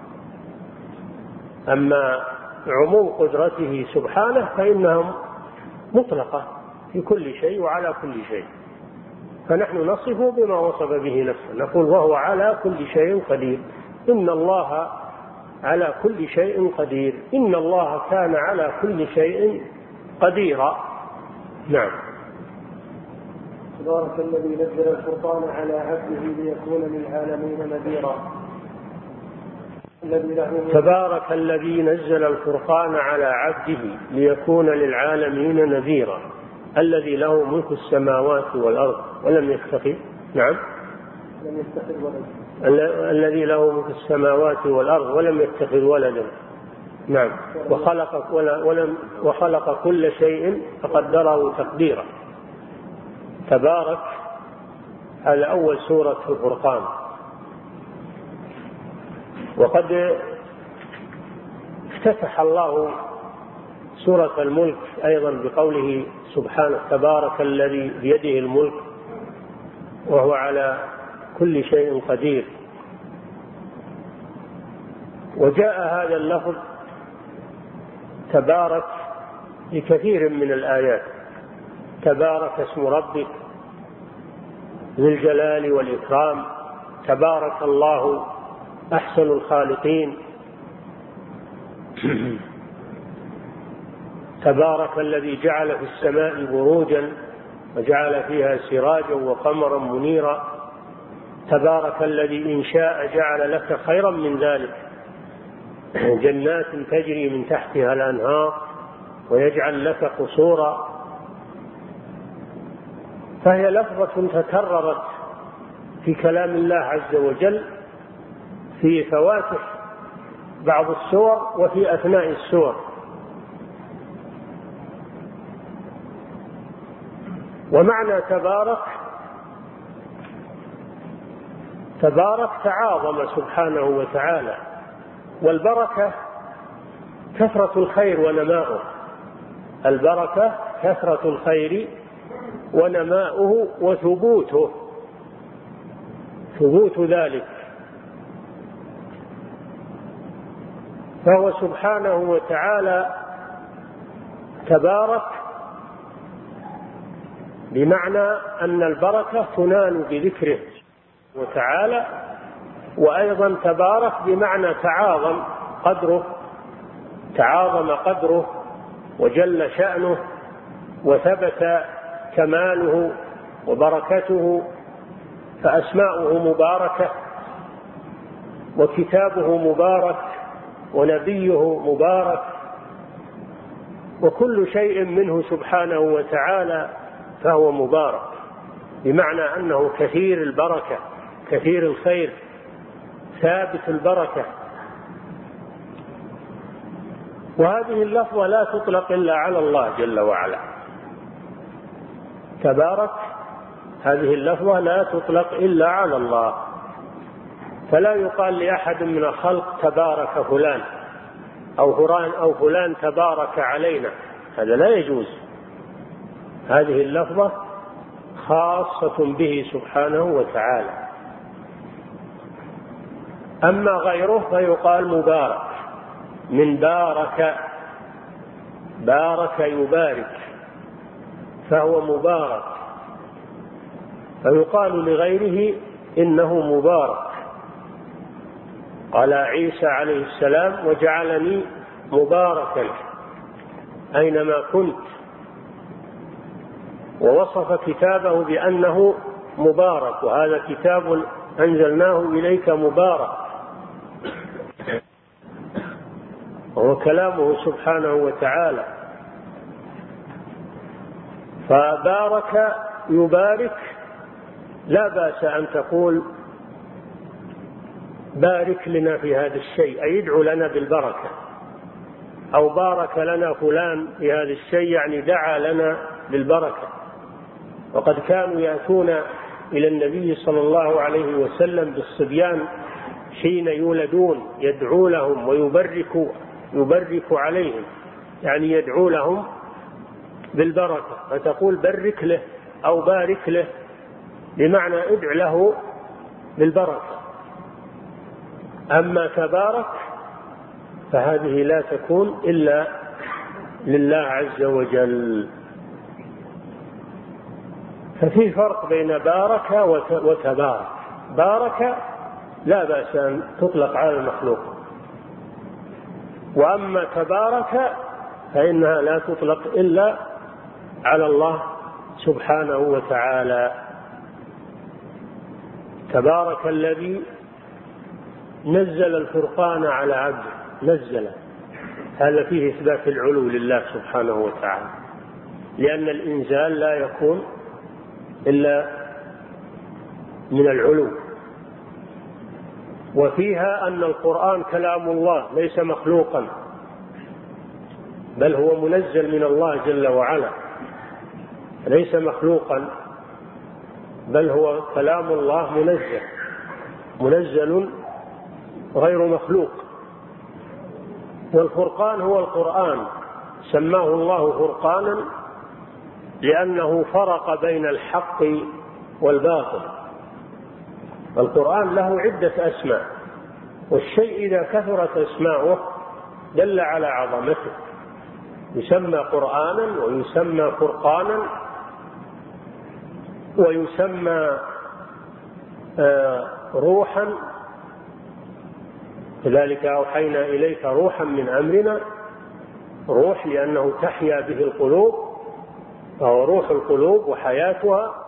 أما عموم قدرته سبحانه فإنها مطلقة في كل شيء وعلى كل شيء، فنحن نصفه بما وصف به نفسه، نقول وهو على كل شيء قدير. إن الله على كل شيء قدير، إن الله كان على كل شيء قديرا. نعم. تبارك الذي نزل الفرقان على عبده ليكون للعالمين نذيرا. تبارك الذي نزل الفرقان على عبده ليكون للعالمين نذيرا، الذي له ملك السماوات والأرض ولم يتخذ الذي له ملك السماوات والأرض ولم يتخذ ولدا. نعم. وخلق كل شيء فقدره تقديرا. تبارك على أول سورة في الفرقان. وقد افتتح الله سورة الملك أيضا بقوله سبحانه: تبارك الذي بيده الملك وهو على كل شيء قدير. وجاء هذا اللفظ تبارك لكثير من الآيات: تبارك اسم ربك ذي الجلال والإكرام، تبارك الله أحسن الخالقين، تبارك الذي جعل في السماء بروجا وجعل فيها سراجا وقمرا منيرا. تبارك الذي إن شاء جعل لك خيرا من ذلك جنات تجري من تحتها الأنهار ويجعل لك قصورا. فهي لفظة تكررت في كلام الله عز وجل في فواتح بعض السور وفي أثناء السور. ومعنى تبارك تعاظم سبحانه وتعالى، والبركة كثرة الخير ونماؤه. البركة كثرة الخير ونماؤه وثبوته، ثبوت ذلك. فهو سبحانه وتعالى تبارك بمعنى أن البركة تنال بذكره وتعالى، وأيضا تبارك بمعنى تعاظم قدره وجل شأنه وثبت كماله وبركته. فأسماؤه مباركة وكتابه مبارك ونبيه مبارك، وكل شيء منه سبحانه وتعالى فهو مبارك، بمعنى أنه كثير البركة كثير الخير ثابت البركة. وهذه اللفظة لا تطلق إلا على الله جل وعلا. تبارك هذه اللفظة لا تطلق إلا على الله، فلا يقال لأحد من الخلق تبارك فلان أو فلان تبارك علينا، هذا لا يجوز. هذه اللفظة خاصة به سبحانه وتعالى. أما غيره فيقال مبارك، من بارك يبارك، فهو مبارك. فيقال لغيره إنه مبارك. قال عيسى عليه السلام: وجعلني مباركا أينما كنت. ووصف كتابه بأنه مبارك: وهذا كتاب أنزلناه إليك مبارك. وهو كلامه سبحانه وتعالى. فبارك يبارك، لا بأس أن تقول بارك لنا في هذا الشيء، أي ادعو لنا بالبركة، أو بارك لنا فلان في هذا الشيء، يعني دعا لنا بالبركة. وقد كانوا يأتون إلى النبي صلى الله عليه وسلم بالصبيان حين يولدون، يدعو لهم ويبرك عليهم، يعني يدعو لهم بالبركة، فتقول برك له أو بارك له، بمعنى ادع له بالبركة. أما تبارك فهذه لا تكون إلا لله عز وجل. ففي فرق بين بارك وتبارك. بارك لا بأس أن تطلق على المخلوق، وأما تبارك فإنها لا تطلق إلا على الله سبحانه وتعالى. تبارك الذي نزل الفرقان على عبده، نزل، هذا فيه إثبات العلو لله سبحانه وتعالى، لأن الإنزال لا يكون إلا من العلو. وفيها أن القرآن كلام الله ليس مخلوقا، بل هو منزل من الله جل وعلا، ليس مخلوقا، بل هو كلام الله منزل غير مخلوق. والفرقان هو القرآن، سماه الله فرقانا لأنه فرق بين الحق والباطل. القرآن له عدة أسماء، والشيء إذا كثرت أسماؤه دل على عظمته، يسمى قرآنا ويسمى فرقانا ويسمى روحا. كذلك أوحينا إليك روحا من أمرنا، روح لأنه تحيا به القلوب، فهو روح القلوب وحياتها